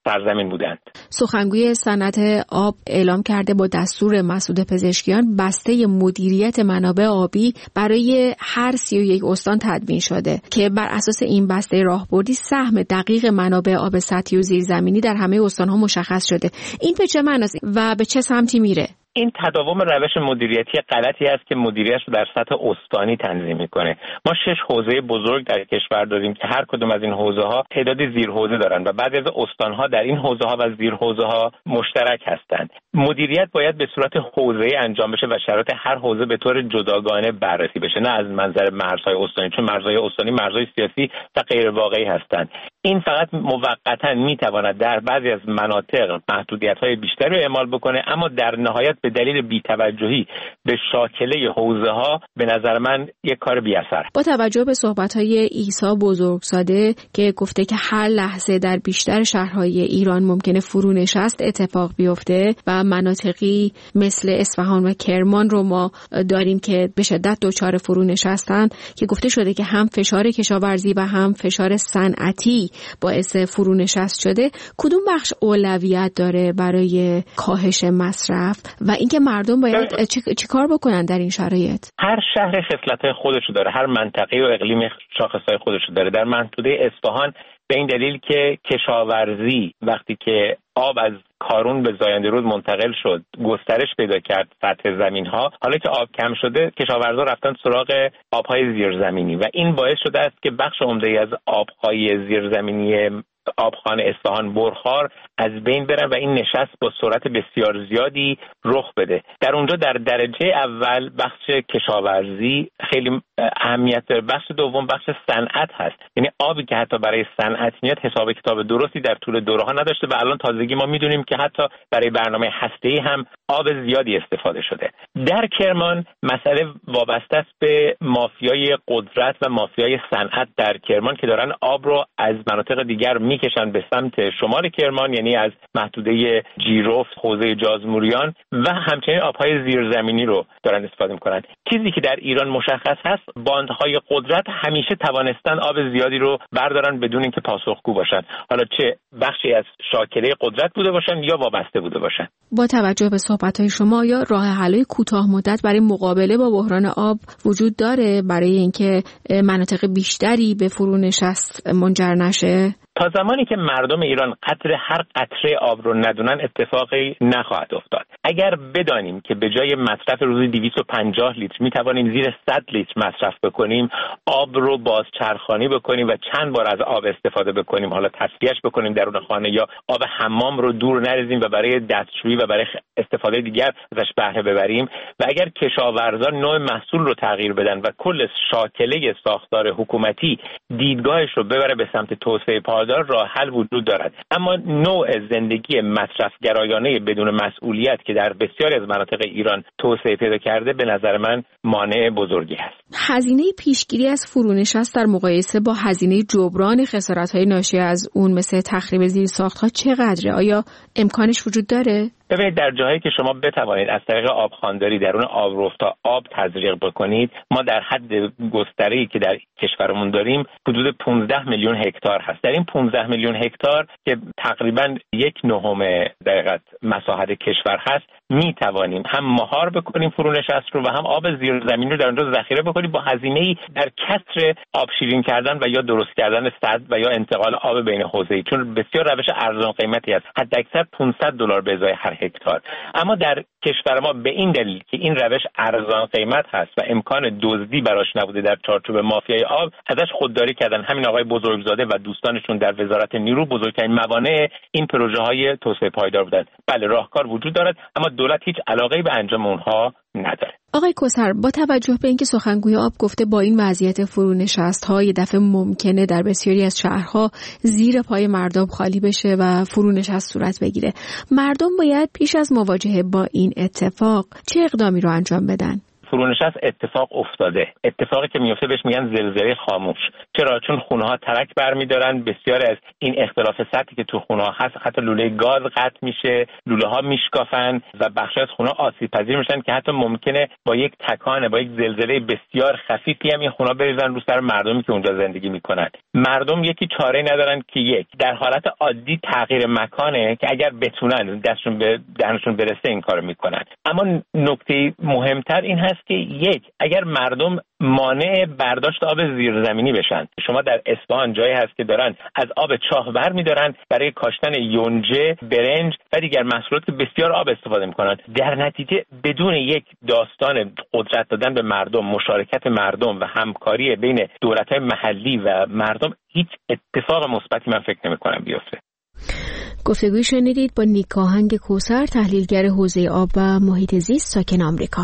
سرزمین بودند. سخنگوی صنعت آب اعلام کرده با دستور مسعود پزشکیان بسته مدیریت منابع آبی برای هر سی و یک استان تدوین شده که بر اساس این بسته راهبردی سهم دقیق منابع آب سطحی و زیرزمینی در همه استان‌ها مشخص شده. این به چه معناست و به چه سمتی میره؟ این تداوم روش مدیریتی غلطی است که مدیریت رو در سطح استانی تنظیم میکنه. ما شش حوزه بزرگ در کشور داریم که هر کدوم از این حوزه ها تعدادی زیر حوزه دارن و بعضی از استان ها در این حوزه ها و زیر حوزه ها مشترک هستند. مدیریت باید به صورت حوزه‌ای انجام بشه و شرایط هر حوزه به طور جداگانه بررسی بشه، نه از منظر مرزهای استانی، چون مرزهای استانی مرزهای سیاسی و غیر واقعی هستند. این فقط موقتا میتواند در بعضی از مناطق محدودیت‌های بیشتری رو اعمال بکنه، اما در نهایت به دلیل بی‌توجهی به شاکله حوزه‌ها به نظر من یک کار بی‌اثر. با توجه به صحبت‌های عیسی بزرگزاده که گفته که هر لحظه در بیشتر شهرهای ایران ممکنه فرونشست اتفاق بیفته و مناطقی مثل اصفهان و کرمان رو ما داریم که به شدت دچار فرونشستن، که گفته شده که هم فشار کشاورزی و هم فشار صنعتی باعث فرونشست شده، کدوم بخش اولویت داره برای کاهش مصرف و اینکه مردم باید چی کار بکنن در این شرایط؟ هر شهر خصلت‌های خودشو داره، هر منطقه و اقلیم شاخص‌های خودشو داره. در منطقه اصفهان به این دلیل که کشاورزی وقتی که آب از کارون به زاینده رود منتقل شد، گسترش پیدا کرد سطح زمین‌ها، حالا که آب کم شده کشاورزا رفتن سراغ آب‌های زیرزمینی و این باعث شده است که بخش عمده‌ای از آب‌های زیرزمینی آبخان اصفهان برخار از بین برن و این نشست با سرعت بسیار زیادی رخ بده. در اونجا در درجه اول بخش کشاورزی خیلی اهمیت داره، بخش دوم بخش صنعت هست، یعنی آبی که حتی برای صنعت میاد حساب کتاب درستی در طول دوره‌ها نداشته و الان تازگی ما میدونیم که حتی برای برنامه هسته‌ای هم آب زیادی استفاده شده. در کرمان مسئله وابسته است به مافیای قدرت و مافیای صنعت در کرمان که دارن آب رو از مناطق دیگر میکشن به سمت شمال کرمان، یعنی از محدوده جیرفت، حوزه جازموریان و همچنین آبهای زیرزمینی رو دارن استفاده میکنن. چیزی که در ایران مشخص هست، باندهای قدرت همیشه توانستن آب زیادی رو بردارن بدون اینکه پاسخگو باشن، حالا چه بخشی از شاکله قدرت بوده باشن یا وابسته بوده باشن. با توجه به صحبت‌های شما، یا راه حل‌های کوتاه مدت برای مقابله با بحران آب وجود داره برای اینکه مناطق بیشتری به فرونشست منجر نشه؟ تا زمانی که مردم ایران قدر هر قطره آب رو ندونن اتفاقی نخواهد افتاد. اگر بدانیم که به جای مصرف روزی دویست و پنجاه لیتر می توانیم زیر صد لیتر مصرف بکنیم، آب رو بازچرخانی بکنیم و چند بار از آب استفاده بکنیم، حالا تصفیهش بکنیم درون خانه یا آب حمام رو دور نریزیم و برای دستشویی و برای استفاده دیگر ازش بهره ببریم و اگر کشاورزان نوع محصول رو تغییر بدن و کل شاکله ساختار حکومتی دیدگاهش رو ببره به سمت توسعه پایدار، راه حل وجود دارد. اما نوع زندگی مصرفگرایانه بدون مسئولیت که در بسیاری از مناطق ایران توسعه پیدا کرده به نظر من مانع بزرگی است. هزینه پیشگیری از فرونشست در مقایسه با هزینه جبران خسارت‌های ناشی از اون مثل تخریب زیرساخت‌ها چقدره؟ آیا امکانش وجود داره؟ ببینید، در جاهایی که شما بتوانید از طریق آبخوانداری درون آبرفتا آب تزریق بکنید، ما در حد گستره‌ای که در کشورمون داریم حدود پانزده میلیون هکتار هست. در این پانزده میلیون هکتار که تقریباً یک نهم دقیقاً مساحت کشور هست، می توانیم هم مهار بکنیم فرونشست رو و هم آب زیرزمینی رو در اونجا ذخیره بکنیم با هزینه‌ای در کسر آب شیرین کردن و یا درست کردن سد و یا انتقال آب بین حوزه‌ای، چون بسیار روش ارزان قیمتی است، حداکثر پانصد دلار به ازای هر هکتار. اما در کشور ما به این دلیل که این روش ارزان قیمت هست و امکان دزدی براش نبوده در چارچوب مافیای آب، ازش خودداری کردن. همین آقای بزرگزاده و دوستانشون در وزارت نیرو بزرگترین موانع این پروژه های توسعه پایدار بودند. بله، راهکار وجود دارد اما دولت هیچ علاقه‌ای به انجام اونها نداره. آقای کوثر، با توجه به اینکه سخنگوی آب گفته با این وضعیت فرونشست‌ها یه دفعه ممکنه در بسیاری از شهرها زیر پای مردم خالی بشه و فرونشست صورت بگیره، مردم باید پیش از مواجهه با این اتفاق چه اقدامی رو انجام بدن؟ فرونشست اتفاق افتاده. اتفاقی که میفته بهش میگن زلزله خاموش. چرا؟ چون خونه ها ترک برمیدارن. بسیار از این اختلاف سطحی که تو خونه ها هست، حتی لوله گاز قطع میشه، لوله ها میشکافن و بخش از خونه آسیب پذیر میشن که حتی ممکنه با یک تکان، با یک زلزله بسیار خفیفی هم این خونه ها بریزن رو سر مردمی که اونجا زندگی میکنن. مردم یکی چاره ندارن که یک در حالت عادی تغییر مکانه که اگر بتونن دستشون به دهنشون برسه این کارو میکنن. اما نکته مهمتر این هست که یک اگر مردم مانع برداشت آب زیرزمینی بشن. شما در اصفهان جایی هست که دارن از آب چاه برمی‌دارن برای کاشتن یونجه، برنج و دیگر محصولات که بسیار آب استفاده میکنن. در نتیجه بدون یک داستان قدرت دادن به مردم، مشارکت مردم و همکاری بین دولت‌های محلی و مردم، هیچ اتفاق مثبتی من فکر نمی‌کنم بیفته. گفتگوی شنیدید با نیکاهنگ کوثر، تحلیلگر حوزه آب و محیط زیست ساکن آمریکا.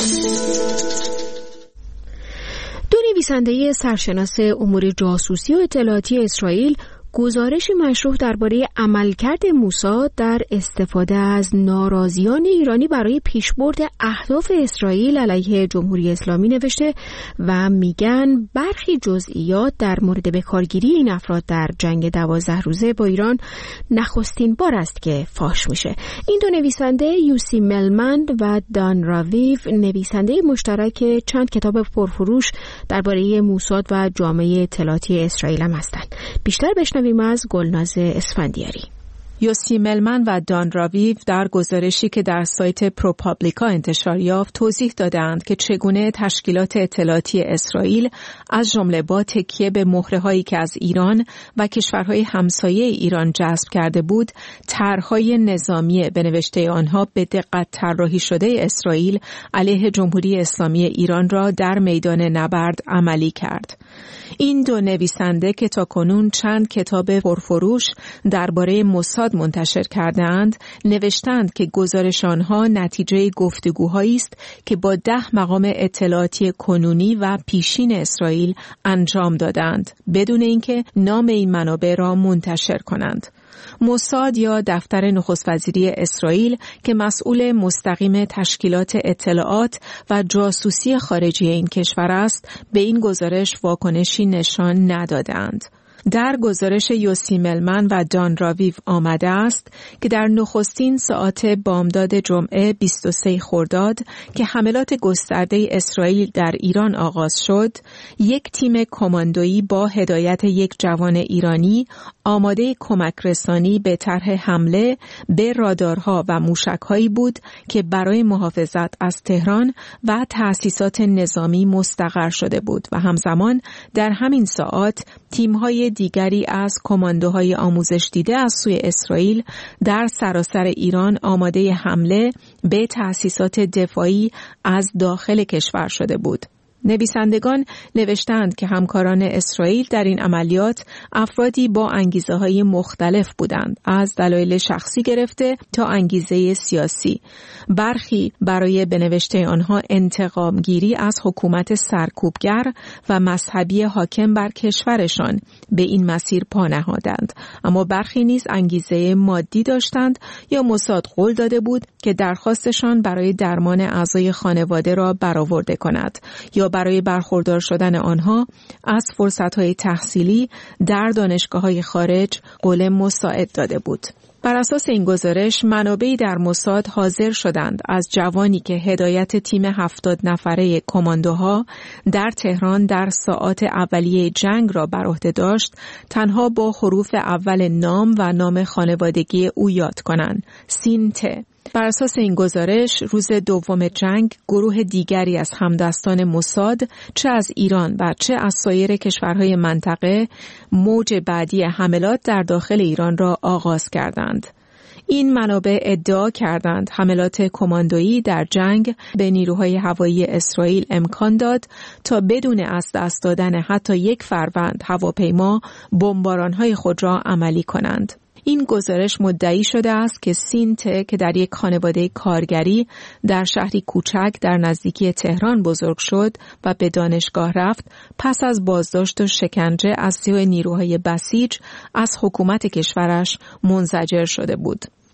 دو نویسنده سرشناس امور جاسوسی و اطلاعاتی اسرائیل گزارشی مشروح درباره عملکرد موساد در استفاده از ناراضیان ایرانی برای پیشبرد اهداف اسرائیل علیه جمهوری اسلامی نوشته و میگن برخی جزئیات در مورد بکارگیری این افراد در جنگ دوازده روزه با ایران نخستین بار است که فاش میشه. این دو نویسنده یوسی ملمن و دان راویو نویسنده مشترک چند کتاب پرفروش درباره موساد و جامعه اطلاعاتی اسرائیل هم هستند. بیشتر بشنویم از گلناز اسفندیاری. یوسی ملمن و دان راویو در گزارشی که در سایت پروپابلیکا انتشار یافت توضیح دادند که چگونه تشکیلات اطلاعاتی اسرائیل از جمله با تکیه به مهره‌هایی که از ایران و کشورهای همسایه ایران جذب کرده بود، طرح‌های نظامی به نوشته آنها به دقت طراحی شده اسرائیل علیه جمهوری اسلامی ایران را در میدان نبرد عملی کرد. این دو نویسنده که تاکنون چند کتاب پرفروش درباره موساد منتشر کرده‌اند، نوشتند که گزارش آنها نتیجه گفتگوهایی است که با ده مقام اطلاعاتی کنونی و پیشین اسرائیل انجام دادند، بدون اینکه نام این منابع را منتشر کنند. موساد یا دفتر نخست وزیری اسرائیل که مسئول مستقیم تشکیلات اطلاعات و جاسوسی خارجی این کشور است، به این گزارش واکنشی نشان ندادند. در گزارش یوسی ملمن و دان راویو آمده است که در نخستین ساعات بامداد جمعه بیست و سوم خرداد که حملات گسترده اسرائیل در ایران آغاز شد، یک تیم کماندویی با هدایت یک جوان ایرانی آماده کمک رسانی به طرح حمله به رادارها و موشک‌هایی بود که برای محافظت از تهران و تأسیسات نظامی مستقر شده بود و همزمان در همین ساعات تیم‌های دیگری از کماندوهای آموزش دیده از سوی اسرائیل در سراسر ایران آماده حمله به تأسیسات دفاعی از داخل کشور شده بود. نویسندگان نوشتند که همکاران اسرائیل در این عملیات افرادی با انگیزه‌های مختلف بودند، از دلایل شخصی گرفته تا انگیزه سیاسی. برخی برای به نوشته آنها انتقام گیری از حکومت سرکوبگر و مذهبی حاکم بر کشورشان به این مسیر پا نهادند، اما برخی نیز انگیزه مادی داشتند یا موساد قول داده بود که درخواستشان برای درمان اعضای خانواده را برآورده کند یا برای برخوردار شدن آنها از فرصت‌های تحصیلی در دانشگاه‌های خارج قول مساعد داده بود. بر اساس این گزارش منابعی در موساد حاضر شدند از جوانی که هدایت تیم هفتاد نفره کماندوها در تهران در ساعات اولیه جنگ را بر عهده داشت تنها با حروف اول نام و نام خانوادگی او یاد کنند: سینته. بر اساس این گزارش روز دوم جنگ گروه دیگری از همدستان موساد چه از ایران و چه از سایر کشورهای منطقه موج بعدی حملات در داخل ایران را آغاز کردند. این منابع ادعا کردند حملات کماندویی در جنگ به نیروهای هوایی اسرائیل امکان داد تا بدون از دست دادن حتی یک فروند هواپیما بمباران‌های خود را عملی کنند. این گزارش مدعی شده است که سینته که در یک خانواده کارگری در شهری کوچک در نزدیکی تهران بزرگ شد و به دانشگاه رفت، پس از بازداشت و شکنجه از سوی نیروهای بسیج از حکومت کشورش منزجر شده بود.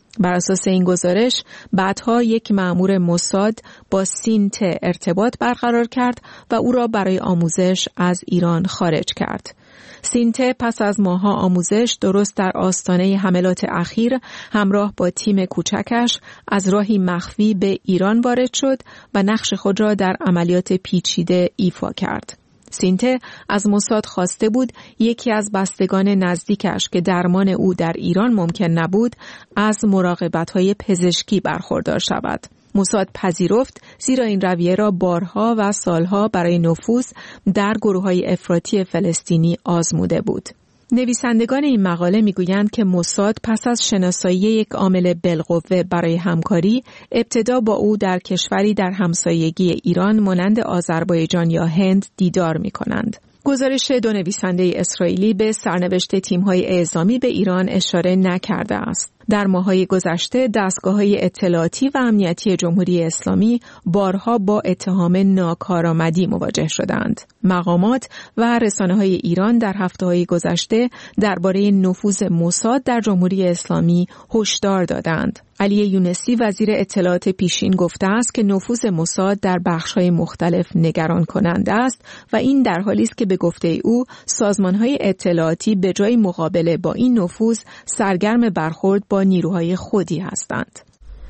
بر اساس این گزارش بعدها یک مأمور موساد با سینته ارتباط برقرار کرد و او را برای آموزش از ایران خارج کرد. سینته پس از ماه‌ها آموزش درست در آستانه حملات اخیر همراه با تیم کوچکش از راهی مخفی به ایران وارد شد و نقش خود را در عملیات پیچیده ایفا کرد. سینته از موساد خواسته بود یکی از بستگان نزدیکش که درمان او در ایران ممکن نبود از مراقبت‌های پزشکی برخوردار شود. موساد پذیرفت زیرا این رویه را بارها و سالها برای نفوذ در گروه‌های افراطی فلسطینی آزموده بود. نویسندگان این مقاله میگویند که موساد پس از شناسایی یک عامل بالقوه برای همکاری، ابتدا با او در کشوری در همسایگی ایران مانند آذربایجان یا هند دیدار می‌کنند. گزارش دو نویسنده اسرائیلی به سرنوشت تیم‌های اعزامی به ایران اشاره نکرده است. در ماه‌های گذشته دستگاه‌های اطلاعاتی و امنیتی جمهوری اسلامی بارها با اتهام ناکارآمدی مواجه شدند. مقامات و رسانه‌های ایران در هفته‌های گذشته درباره نفوذ موساد در جمهوری اسلامی هشدار دادند. علی یونسی وزیر اطلاعات پیشین گفته است که نفوذ موساد در بخش‌های مختلف نگران کننده است و این در حالی است که به گفته او سازمان‌های اطلاعاتی به جای مقابله با این نفوذ سرگرم برخورد با نیروهای خودی هستند.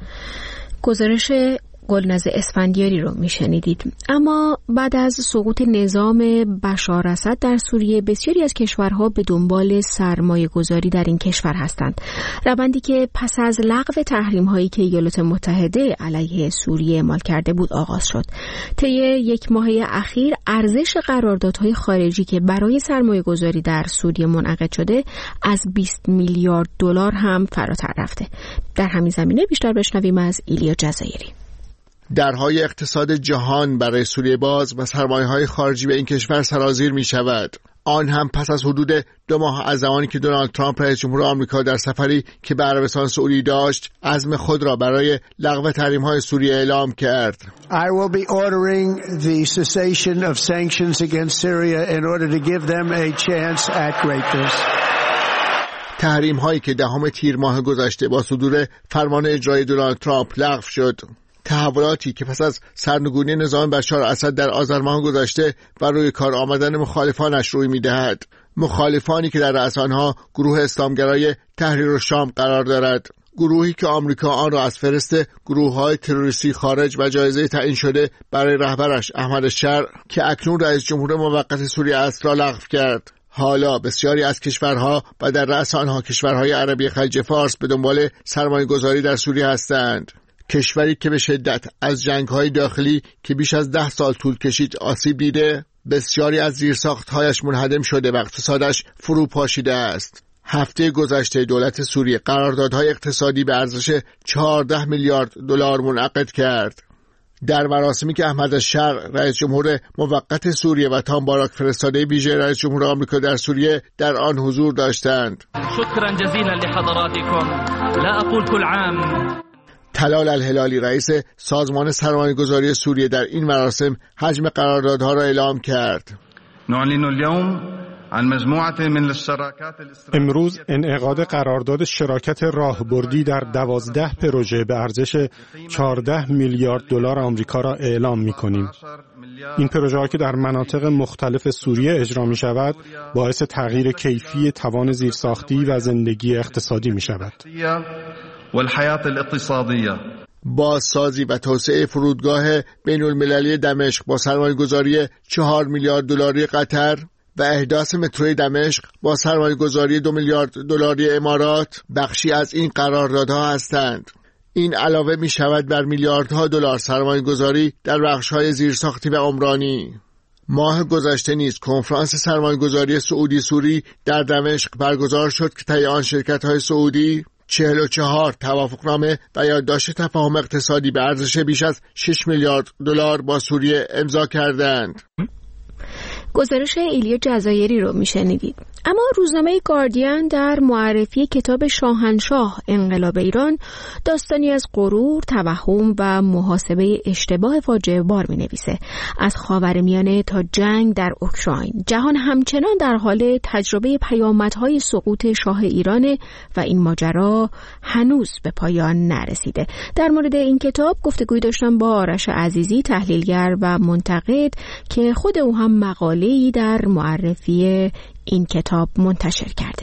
گزارش گلناز اسفندیاری رو میشنیدید. اما بعد از سقوط نظام بشار اسد در سوریه بسیاری از کشورها به دنبال سرمایه گذاری در این کشور هستند. روندی که پس از لغو تحریم هایی که ایالات متحده علیه سوریه اعمال کرده بود آغاز شد. طی یک ماهه اخیر ارزش قراردادهای خارجی که برای سرمایه گذاری در سوریه منعقد شده از بیست میلیارد دلار هم فراتر رفته. در همین زمینه بیشتر بشنویم از ایلیا جزایری. درهای اقتصاد جهان برای سوریه باز و سرمایه‌های خارجی به این کشور سرازیر می شود. آن هم پس از حدود دو ماه از زمانی که دونالد ترامپ رئیس جمهور آمریکا در سفری که به عربستان سعودی داشت عزم خود را برای لغو تحریم‌های سوریه اعلام کرد. I will be ordering the cessation of sanctions against Syria in order to give them a chance at greatness. تحریم‌هایی که دهم تیر ماه گذشته با صدور فرمان اجرایی دونالد ترامپ لغو شد. تحولاتی که پس از سرنگونی نظام بشار اسد در آذر ماه گذشته و روی کار آمدن مخالفانش روی می‌دهد. مخالفانی که در رأس آنها گروه اسلامگرای تحریر الشام قرار دارد. گروهی که آمریکا آن را از فهرست گروه‌های تروریستی خارج و جایزه تعیین شده برای رهبرش احمد شر که اکنون رئیس جمهور موقت سوریه است را لغو کرد. حالا بسیاری از کشورها و در رأس آنها کشورهای عربی خلیج فارس به دنبال سرمایه‌گذاری در سوریه هستند. کشوری که به شدت از جنگ‌های داخلی که بیش از ده سال طول کشید آسیب دیده، بسیاری از زیرساخت‌هایش منهدم شده و اقتصادش فرو پاشیده است. هفته گذشته دولت سوریه قراردادهای اقتصادی به ارزش چهارده میلیارد دلار منعقد کرد. در مراسمی که احمد شر رئیس جمهور موقت سوریه و تام باراک فرستاده ویژه رئیس جمهور آمریکا در سوریه در آن حضور داشتند. شکرا جزیلا لحضراتکم. لا اقول كل عام. طلال الهلالی رئیس سازمان سرمایه‌گذاری سوریه در این مراسم حجم قراردادها را اعلام کرد. نعلن اليوم عن مجموعة من الشراكات. امروز انعقاد قرارداد شراکت راهبردی در دوازده پروژه به ارزش چهارده میلیارد دلار آمریکا را اعلام می‌کنیم. این پروژه‌ها که در مناطق مختلف سوریه اجرا می‌شود، باعث تغییر کیفی توان زیرساختی و زندگی اقتصادی می‌شود. والحیات الاقتصادیه. بازسازی و توسعه فرودگاه بین المللی دمشق با سرمایه‌گذاری چهار میلیارد دلاری قطر و احداث متروی دمشق با سرمایه‌گذاری دو میلیارد دلاری امارات بخشی از این قراردادها هستند. این علاوه می شود بر میلیاردها دلار سرمایه‌گذاری در بخش‌های زیرساختی و عمرانی. ماه گذشته نیز کنفرانس سرمایه‌گذاری سعودی سوری در دمشق برگزار شد که طی آن شرکت‌های سعودی چهل و چهار توافقنامه و یادداشت تفاهم اقتصادی به ارزش بیش از شش میلیارد دلار با سوریه امضا کردند. گزارش ایلیا جزایری رو میشنیدید. اما روزنامه گاردین در معرفی کتاب شاهنشاه انقلاب ایران داستانی از غرور، توهم و محاسبه اشتباه فاجعه بار مینویسه. از خاورمیانه تا جنگ در اوکراین، جهان همچنان در حال تجربه پیامدهای سقوط شاه ایران و این ماجرا هنوز به پایان نرسیده. در مورد این کتاب گفتگوی داشتم با آرش عزیزی، تحلیلگر و منتقد، که خود او هم مقاله‌ای در معرفی این کتاب منتشر کرده.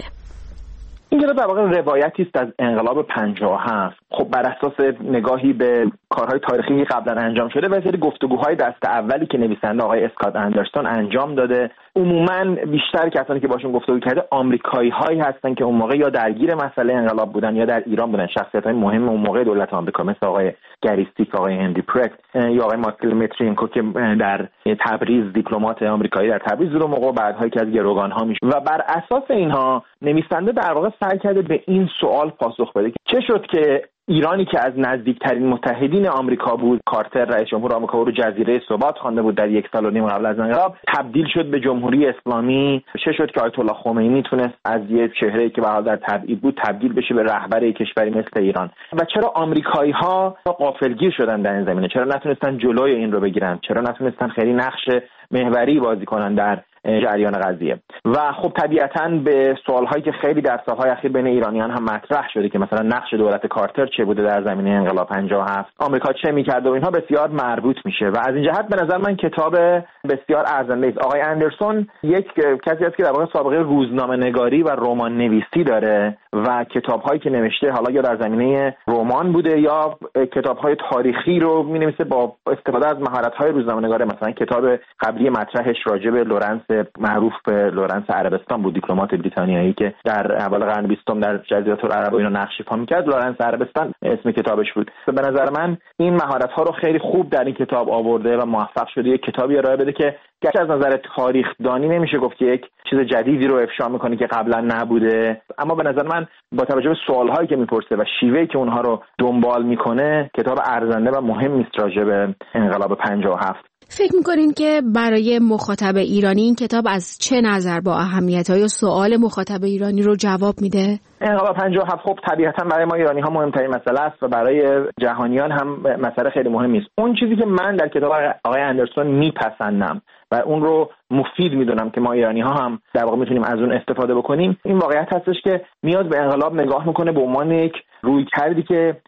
این کتاب در واقع روایتی است از انقلاب پنجاه و هفت. خب بر اساس نگاهی به کارهای تاریخی که قبلا انجام شده و سری گفتگوهای دست اولی که نویسنده آقای اسکات اندرسون انجام داده، عموما بیشتر کسانی که باشون گفتگو کرده آمریکایی هایی هستن که اون موقع یا درگیر مسئله انقلاب بودن یا در ایران بودن، شخصیت‌های مهم اون موقع دولت آمریکا مثل آقای گریستیک، آقای هنری پرت یا آقای مایکل مترینکو که در تبریز دیپلمات آمریکایی در تبریز رو موقع بعدها که از گروگان‌ها میشه. و بر اساس اینها نویسنده در واقع سعی کرده به این سوال پاسخ بده که چه شد که ایرانی که از نزدیکترین متحدین آمریکا بود، کارتر رئیس جمهور آمریکا رو جزیره ثبات خوانده بود در یک سال و نیم قبل از انقلاب، تبدیل شد به جمهوری اسلامی. چه شد که آیت الله خمینی تونست از یک چهره‌ای که به حال در تبعید بود تبدیل بشه به رهبر یک کشوری مثل ایران؟ و چرا آمریکایی‌ها غافلگیر شدن در این زمینه؟ چرا نتونستن جلوی این رو بگیرن؟ چرا نتونستن خیلی نقش محوری بازی کنن در جریان قضیه؟ و خب طبیعتاً به سوال‌هایی که خیلی در سال‌های اخیر بین ایرانیان هم مطرح شده که مثلا نقش دولت کارتر چه بوده در زمینه انقلاب پنجاه و هفت، آمریکا چه می‌کرد و اینها بسیار مربوط میشه و از این جهت به نظر من کتاب بسیار ارزنده است. آقای اندرسون یک کسی است که در واقع سابقه روزنامه‌نگاری و رمان نویسی داره و کتاب‌هایی که نوشته حالا یا در زمینه رمان بوده یا کتاب‌های تاریخی رو می‌نویسه با استفاده از مهارت‌های روزنامه‌نگاری. مثلا کتاب قبلی مطرحش راجع به لورنس معروف به لورنس عربستان بود، دیپلمات بریتانیایی که در اول قرن بیستم در جزیره العرب و اینا نقش ایفا می‌کرد. لورنس عربستان اسم کتابش بود. به نظر من این مهارت‌ها رو خیلی خوب در این کتاب آورده و موفق شده یک کتابی ارائه بده که گرچه از نظر تاریخ دانی نمیشه گفت که یک چیز جدیدی رو افشا میکنه که قبلا نبوده، اما به نظر من با توجه به سوال‌هایی که میپرسه و شیوهی که اونها رو دنبال میکنه کتاب ارزنده و مهمی است راجع به انقلاب پنجاه و هفت. فکر میکنین که برای مخاطب ایرانی این کتاب از چه نظر با اهمیت های سوال مخاطب ایرانی رو جواب میده؟ انقلاب پنجاه و هفت خب طبیعتا برای ما ایرانی ها مهمترین مسئله است و برای جهانیان هم مسئله خیلی مهمی است. اون چیزی که من در کتاب آقای اندرسون میپسندم و اون رو مفید میدونم که ما ایرانی ها هم در واقع میتونیم از اون استفاده بکنیم، این واقعیت هستش که میاد به انقلاب نگاه میکنه به عنوان یک رویکردی که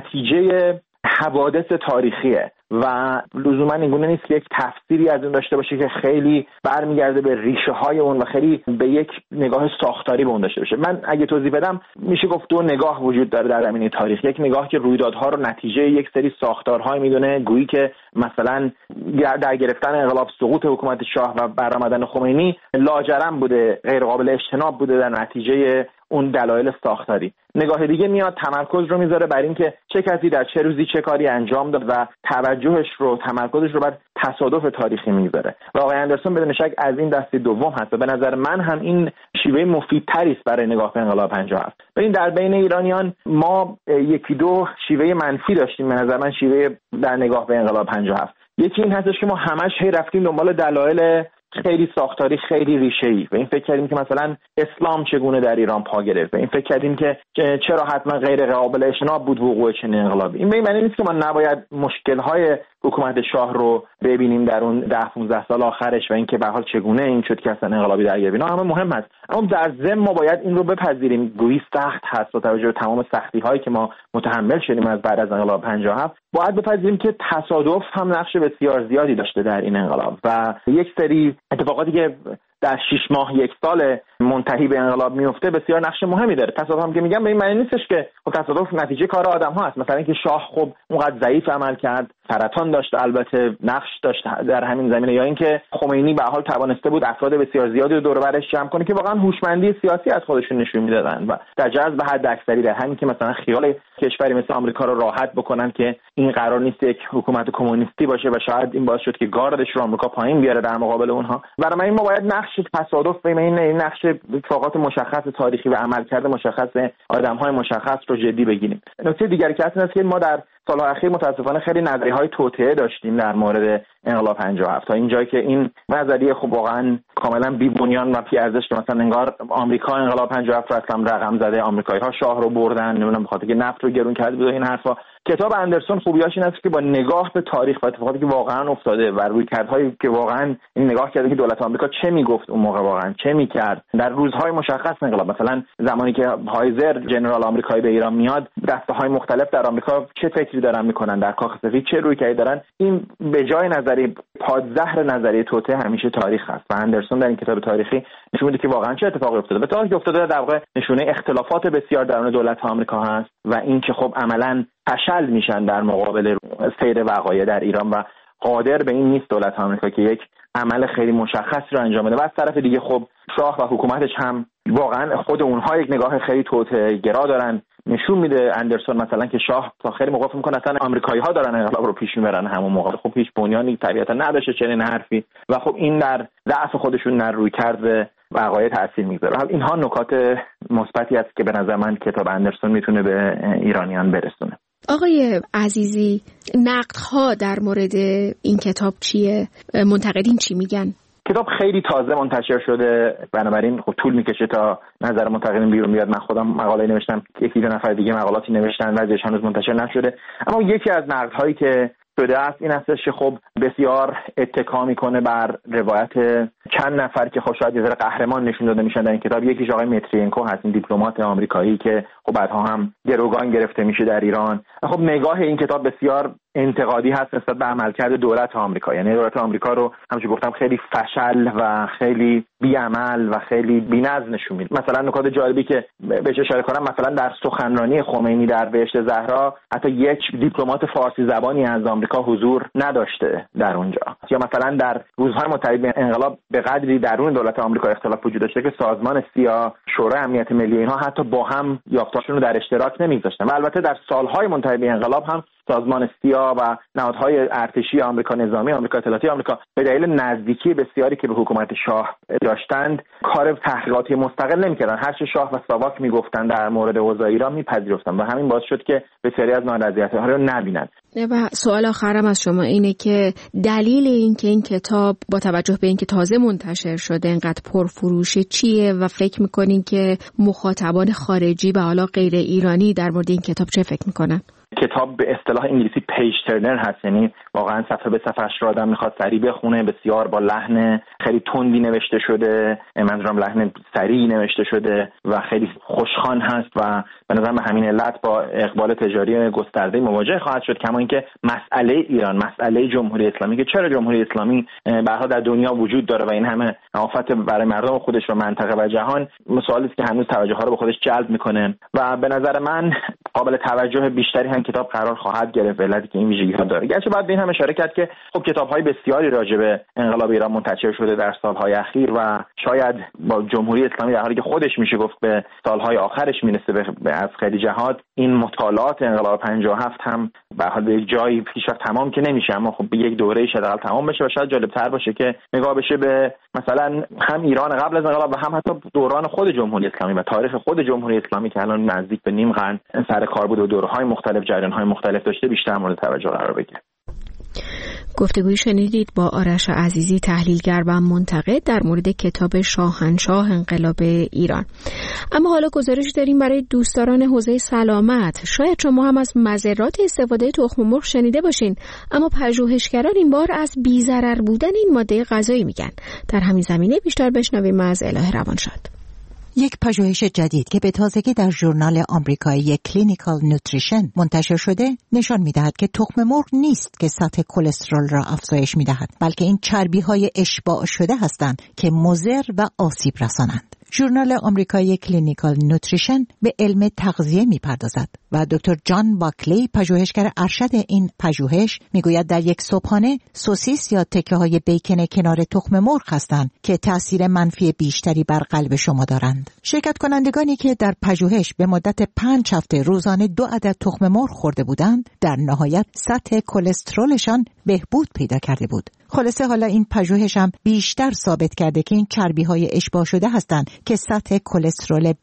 نتیجه حوادث تاریخیه و لزوما اینگونه نیست که یک تفسیری از اون داشته باشه که خیلی برمیگرده به ریشه های اون و خیلی به یک نگاه ساختاری به اون داشته باشه. من اگه توضیح بدم میشه گفت دو نگاه وجود داره در زمینه تاریخ. یک نگاه که رویدادها رو نتیجه یک سری ساختارهای میدونه، گویی که مثلا در گرفتن انقلاب سقوط حکومت شاه و برآمدن خمینی لاجرم بوده، غیر قابل اجتناب بوده در نتیجه اون دلایل ساختاری. نگاه دیگه میاد تمرکز رو میذاره بر این که چه کسی در چه روزی چه کاری انجام داد و توجهش رو تمرکزش رو بر تصادف تاریخی میذاره و آقای اندرسون بدون شک از این دسته دوم هست و به نظر من هم این شیوه مفیدتری است برای نگاه به انقلاب پنجاه و هفت. ببین در بین ایرانیان ما یکی دو شیوه منفی داشتیم به نظر من شیوه در نگاه به انقلاب پنجاه و هفت. یکی این هستش که ما همش هی رفتیم دنبال دلایل خیلی ساختاری خیلی ریشه‌ای و این فکر کردیم که مثلا اسلام چگونه در ایران پا گرفت و این فکر کردیم که چرا حتما غیر قابل اجتناب بود وقوع چنین انقلابی. این به این معنی نیست که ما نباید مشکل‌های حکومت شاه رو ببینیم در اون ده پانزده سال آخرش و اینکه به هر حال چگونه این شد که اصلا انقلابی در ایران، همه مهم است، اما در ضمن ما باید این رو بپذیریم گویی سخت هست با توجه به تمام سختی‌هایی که ما متحمل شدیم از بعد از انقلاب پنجاه و هفت، باید بپذیریم که تصادف هم نقش بسیار زیادی داشته در این انقلاب و یک سری اتفاقاتی که در شش ماه یک سال منتهی به انقلاب میفته بسیار نقش مهمی داره. تصادف هم که میگم به این معنی نیستش که خب تصادف نتیجه کار آدم ها است. مثلا اینکه شاه خب اونقدر ضعیف عمل کرد، سرطان داشت، البته نقش داشت در همین زمینه، یا اینکه خمینی به حال توانسته بود افراد بسیار زیادی رو دور و برش جمع کنه که واقعا هوشمندی سیاسی از خودشون نشون میدادن و در جذب حد اکثری در همین که مثلا خیال کشوری مثل آمریکا رو راحت بکنن که این قرار نیست یک حکومت کمونیستی باشه و شاید این باعث شد که گاردش رو آمریکا پایین بیاره در مقابل اونها. برای من ما باید نقش تصادف به این نقش اتفاقات مشخص تاریخی و عملکرد مشخص آدم‌های مشخص رو جدی بگیریم. نکته دیگری که هست اینه که ما در سال‌های اخیر متاسفانه خیلی نظریه‌های توطئه داشتیم در مورد انقلاب پنجاه و هفت تا اینجایی که این نظریه خب واقعا کاملا بی بنیان و بی ارزش که مثلا انگار آمریکا انقلاب پنجاه و هفت رو اصلا رقم زده، آمریکایی‌ها شاه رو بردن، نمیدونم بخاطر که نفت رو گرون کرده بود این حرفا. کتاب اندرسون خوبیاش این است که با نگاه به تاریخ و اتفاقاتی که واقعا افتاده و رویکردهایی که واقعا این نگاه کرده که دولت آمریکا چه میگفت اون موقع، واقعا چه میکرد در روزهای مشخص انقلاب. مثلا زمانی که هایزر جنرال آمریکایی به ایران میاد، دسته‌های مختلف در آمریکا چه فکری دارن میکنن، در کاخ سفید چه رویکردی دارن. این به جای نظریه پادزهر نظریه توطئه همیشه تاریخ هست و اندرسون در این کتاب تاریخی نشون میده که واقعا چه اتفاقی افتاده. به طوری که افتاده در واقع نشونه اختلافات بسیار درون دولت آمریکا هست و اینکه خب عملاً فشل میشن در مقابل سیر وقایع در ایران و قادر به این نیست دولت آمریکا که یک عمل خیلی مشخص رو انجام بده. و از طرف دیگه خب شاه و حکومتش هم واقعا خود اونها یک نگاه خیلی توطئه گرا دارن. نشون میده اندرسون مثلا که شاه تا خیلی موقع میکنه اصلا آمریکایی‌ها دارن انقلاب رو پیش میبرن، همون موقع خب هیچ بنیانی طبیعتا نداشته چنین حرفی و خب این در ضعف خودشون در رویکرد وقایع تاثیر میذاره. حالا اینها نکات مثبتی است که به نظر من کتاب اندرسون میتونه به ایرانیان برسونه. آقای عزیزی، نقدها در مورد این کتاب چیه؟ منتقدین چی میگن؟ کتاب خیلی تازه منتشر شده، بنابراین خب طول میکشه تا نظر منتقدین بیرون بیاد. من خودم مقاله نوشتم، یکی دو نفر دیگه مقالاتی نوشتن و هنوز منتشر نشده. اما یکی از نقدهایی که شده است این هستش که خب بسیار اتکا میکنه بر روایت چند نفر که خب شاید یه ذره قهرمان نشون داده میشن در این کتاب. یکیش آقای مترینکو هست، این دیپلمات آمریکایی که خب بعدها هم گروگان گرفته میشه در ایران. خب نگاه این کتاب بسیار انتقادی هست نسبت به عملکرد دولت آمریکا، یعنی دولت آمریکا رو همونجوری گفتم خیلی فشل و خیلی بی‌عمل و خیلی بی‌نظم نشون میده. مثلا نکات جالبی که بهش اشاره کنم، مثلا در سخنرانی خمینی در بهشت زهرا حتی یک دیپلمات فارسی زبانی از آمریکا حضور نداشته در اونجا. یا مثلا در روزهای متعلق به انقلاب به قدری درون دولت آمریکا اختلاف وجود داشته که سازمان سیا، شورای امنیت ملی اینها حتی با هم یافته‌هاشون رو در اشتراک نمی‌گذاشتن. و البته در سالهای منتهی به انقلاب هم سازمان سیا و نهادهای ارتشی آمریکا نظامی، آمریکا اطلاعاتی آمریکا به دلیل نزدیکی بسیاری که به حکومت شاه داشتند کار تحقیقاتی مستقل نمی‌کردن. هر چه شاه و ساواک میگفتن در مورد اوضاع ایران میپذیرفتن و همین باعث شد که بسیاری از نارضایتی‌ها رو نبینن. و سوال آخرم از شما اینه که دلیل این که این کتاب با توجه به اینکه تازه منتشر شده اینقدر پرفروشه چیه و فکر می‌کنین که مخاطبان خارجی و حالا غیر ایرانی در مورد این کتاب چه فکر می‌کنن؟ کتاب به اصطلاح انگلیسی پیج ترنر هست، یعنی واقعا صفحه به صفحه‌اش رو آدم میخواد سریع بخونه. بسیار با لحن خیلی تندی نوشته شده، منظورم لحن سریع نوشته شده و خیلی خوشخوان هست و به نظرم به همین علت با اقبال تجاری گسترده مواجه خواهد شد. کما اینکه مسئله ایران، مسئله جمهوری اسلامی که چرا جمهوری اسلامی به هر حال در دنیا وجود داره و این همه آفت برای مردم خودش و منطقه و جهان، سوالی است که هنوز توجه ها رو به خودش جلب میکنه و به نظر من قابل توجه بیشتری هم کتاب قرار خواهد گرفت، به علتی که این ویژگی‌ها داره. گرچه بعد به این هم اشاره کرد که خب کتاب‌های بسیاری راجع به انقلاب ایران منتشر شده در سال‌های اخیر و شاید با جمهوری اسلامی در حالی که خودش میشه گفت به سال‌های آخرش میرسه به از خیلی جهات، این مطالعات انقلاب پنجاه و هفت هم به حال به جایی پیشرفت تمام که نمیشه، اما خب به یک دوره شاید تمام بشه و شاید جالب‌تر باشه که نگاه بشه به مثلا هم ایران قبل از انقلاب و هم حتی دوران خود جمهوری اسلامی و تاریخ خود جمهوری اسلامی که الان نزدیک به نیم قرن سر کار بود و دوره‌های مختلف، جریان‌های مختلف داشته، بیشتر مورد توجه قرار بگیره. گفتگوی شنیدید با آرش عزیزی، تحلیلگر و منتقد در مورد کتاب شاهنشاه انقلاب ایران. اما حالا گزارش داریم برای دوستداران حوزه سلامت. شاید شما هم از مضرات استفاده تخم مرغ شنیده باشین، اما پژوهشگران این بار از بی‌ضرر بودن این ماده غذایی میگن. در همین زمینه بیشتر بشنویم از الهه روانشاد. یک پژوهش جدید که به تازگی در ژورنال آمریکایی کلینیکال نوتریشن منتشر شده نشان می‌دهد که تخم مرغ نیست که سطح کلسترول را افزایش می‌دهد، بلکه این چربی‌های اشباع شده هستند که مضر و آسیب رسانند. ژورنال آمریکایی کلینیکال نوتریشن به علم تغذیه می‌پردازد و دکتر جان باکلی، پژوهشگر ارشد این پژوهش، میگوید در یک صبحانه سوسیس یا تکه‌های بیکن کنار تخم مرغ هستند که تأثیر منفی بیشتری بر قلب شما دارند. شرکت کنندگانی که در پژوهش به مدت پنج هفته روزانه دو عدد تخم مرغ خورده بودند، در نهایت سطح کلسترولشان بهبود پیدا کرده بود. خلاصه حالا این پژوهش هم بیشتر ثابت کرده که این چربی‌های اشباع شده هستند که سطح کلسترول بد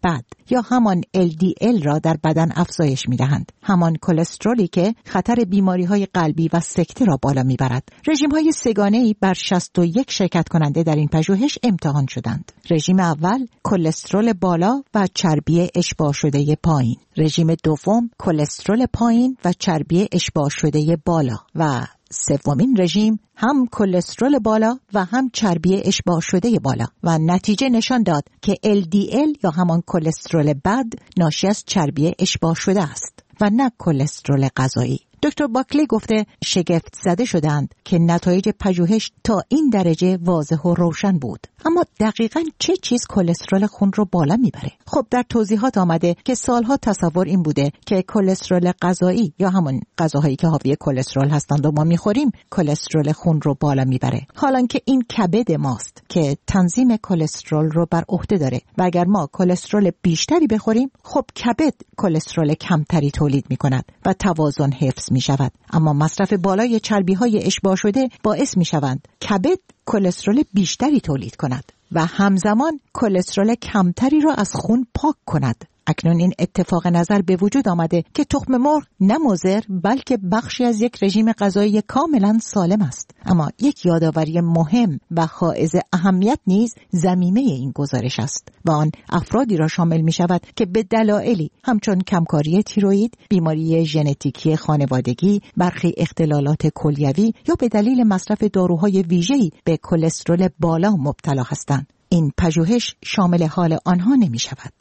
یا همان ال دی ال را در بدن افزایش می‌دهند، همان کلسترولی که خطر بیماری‌های قلبی و سکته را بالا می‌برد. رژیم‌های سه‌گانه‌ای بر شصت و یک شرکت کننده در این پژوهش امتحان شدند. رژیم اول کلسترول بالا و چربی اشباع شده پایین. رژیم دوم کلسترول پایین و چربی اشباع شده بالا و سومین رژیم هم کلسترول بالا و هم چربی اشباع شده بالا و نتیجه نشان داد که ال دی ال یا همان کلسترول بد ناشی از چربی اشباع شده است و نه کلسترول غذایی. دکتر باکلی گفته شگفت زده شدند که نتایج پژوهش تا این درجه واضح و روشن بود. اما دقیقاً چه چیز کلسترول خون رو بالا میبره؟ خب در توضیحات آمده که سالها تصور این بوده که کلسترول غذایی یا همون غذاهایی که حاوی کلسترول هستند و ما میخوریم کلسترول خون رو بالا میبره، حالان که این کبد ماست که تنظیم کلسترول رو بر عهده داره و اگر ما کلسترول بیشتری بخوریم خب کبد کلسترول کمتری تولید میکند و توازن حفظ می شود. اما مصرف بالای چربی های اشباع شده باعث می شوند کبد کلسترول بیشتری تولید کند و همزمان کلسترول کمتری را از خون پاک کند. اکنون این اتفاق نظر به وجود آمده که تخم مرغ نه مضر بلکه بخشی از یک رژیم غذایی کاملا سالم است. اما یک یادآوری مهم و حائز اهمیت نیز ضمیمه این گزارش است و آن افرادی را شامل می شود که به دلایلی همچون کمکاری تیروئید، بیماری ژنتیکی خانوادگی، برخی اختلالات کلیوی یا به دلیل مصرف داروهای ویژه‌ای به کلسترول بالا مبتلا هستند. این پژوهش شامل حال آنها نمی شود.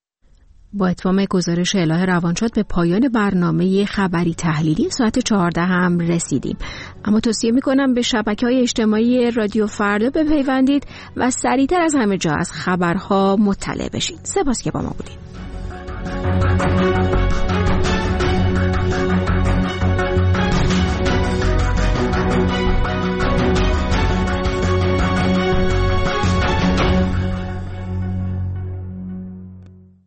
با اتمام گزارش الهه روانشاد به پایان برنامه خبری تحلیلی ساعت چهارده هم رسیدیم. اما توصیه میکنم به شبکه‌های اجتماعی رادیو فردا بپیوندید و سریعتر از همه جا از خبرها مطلع بشید. سپاس که با ما بودید.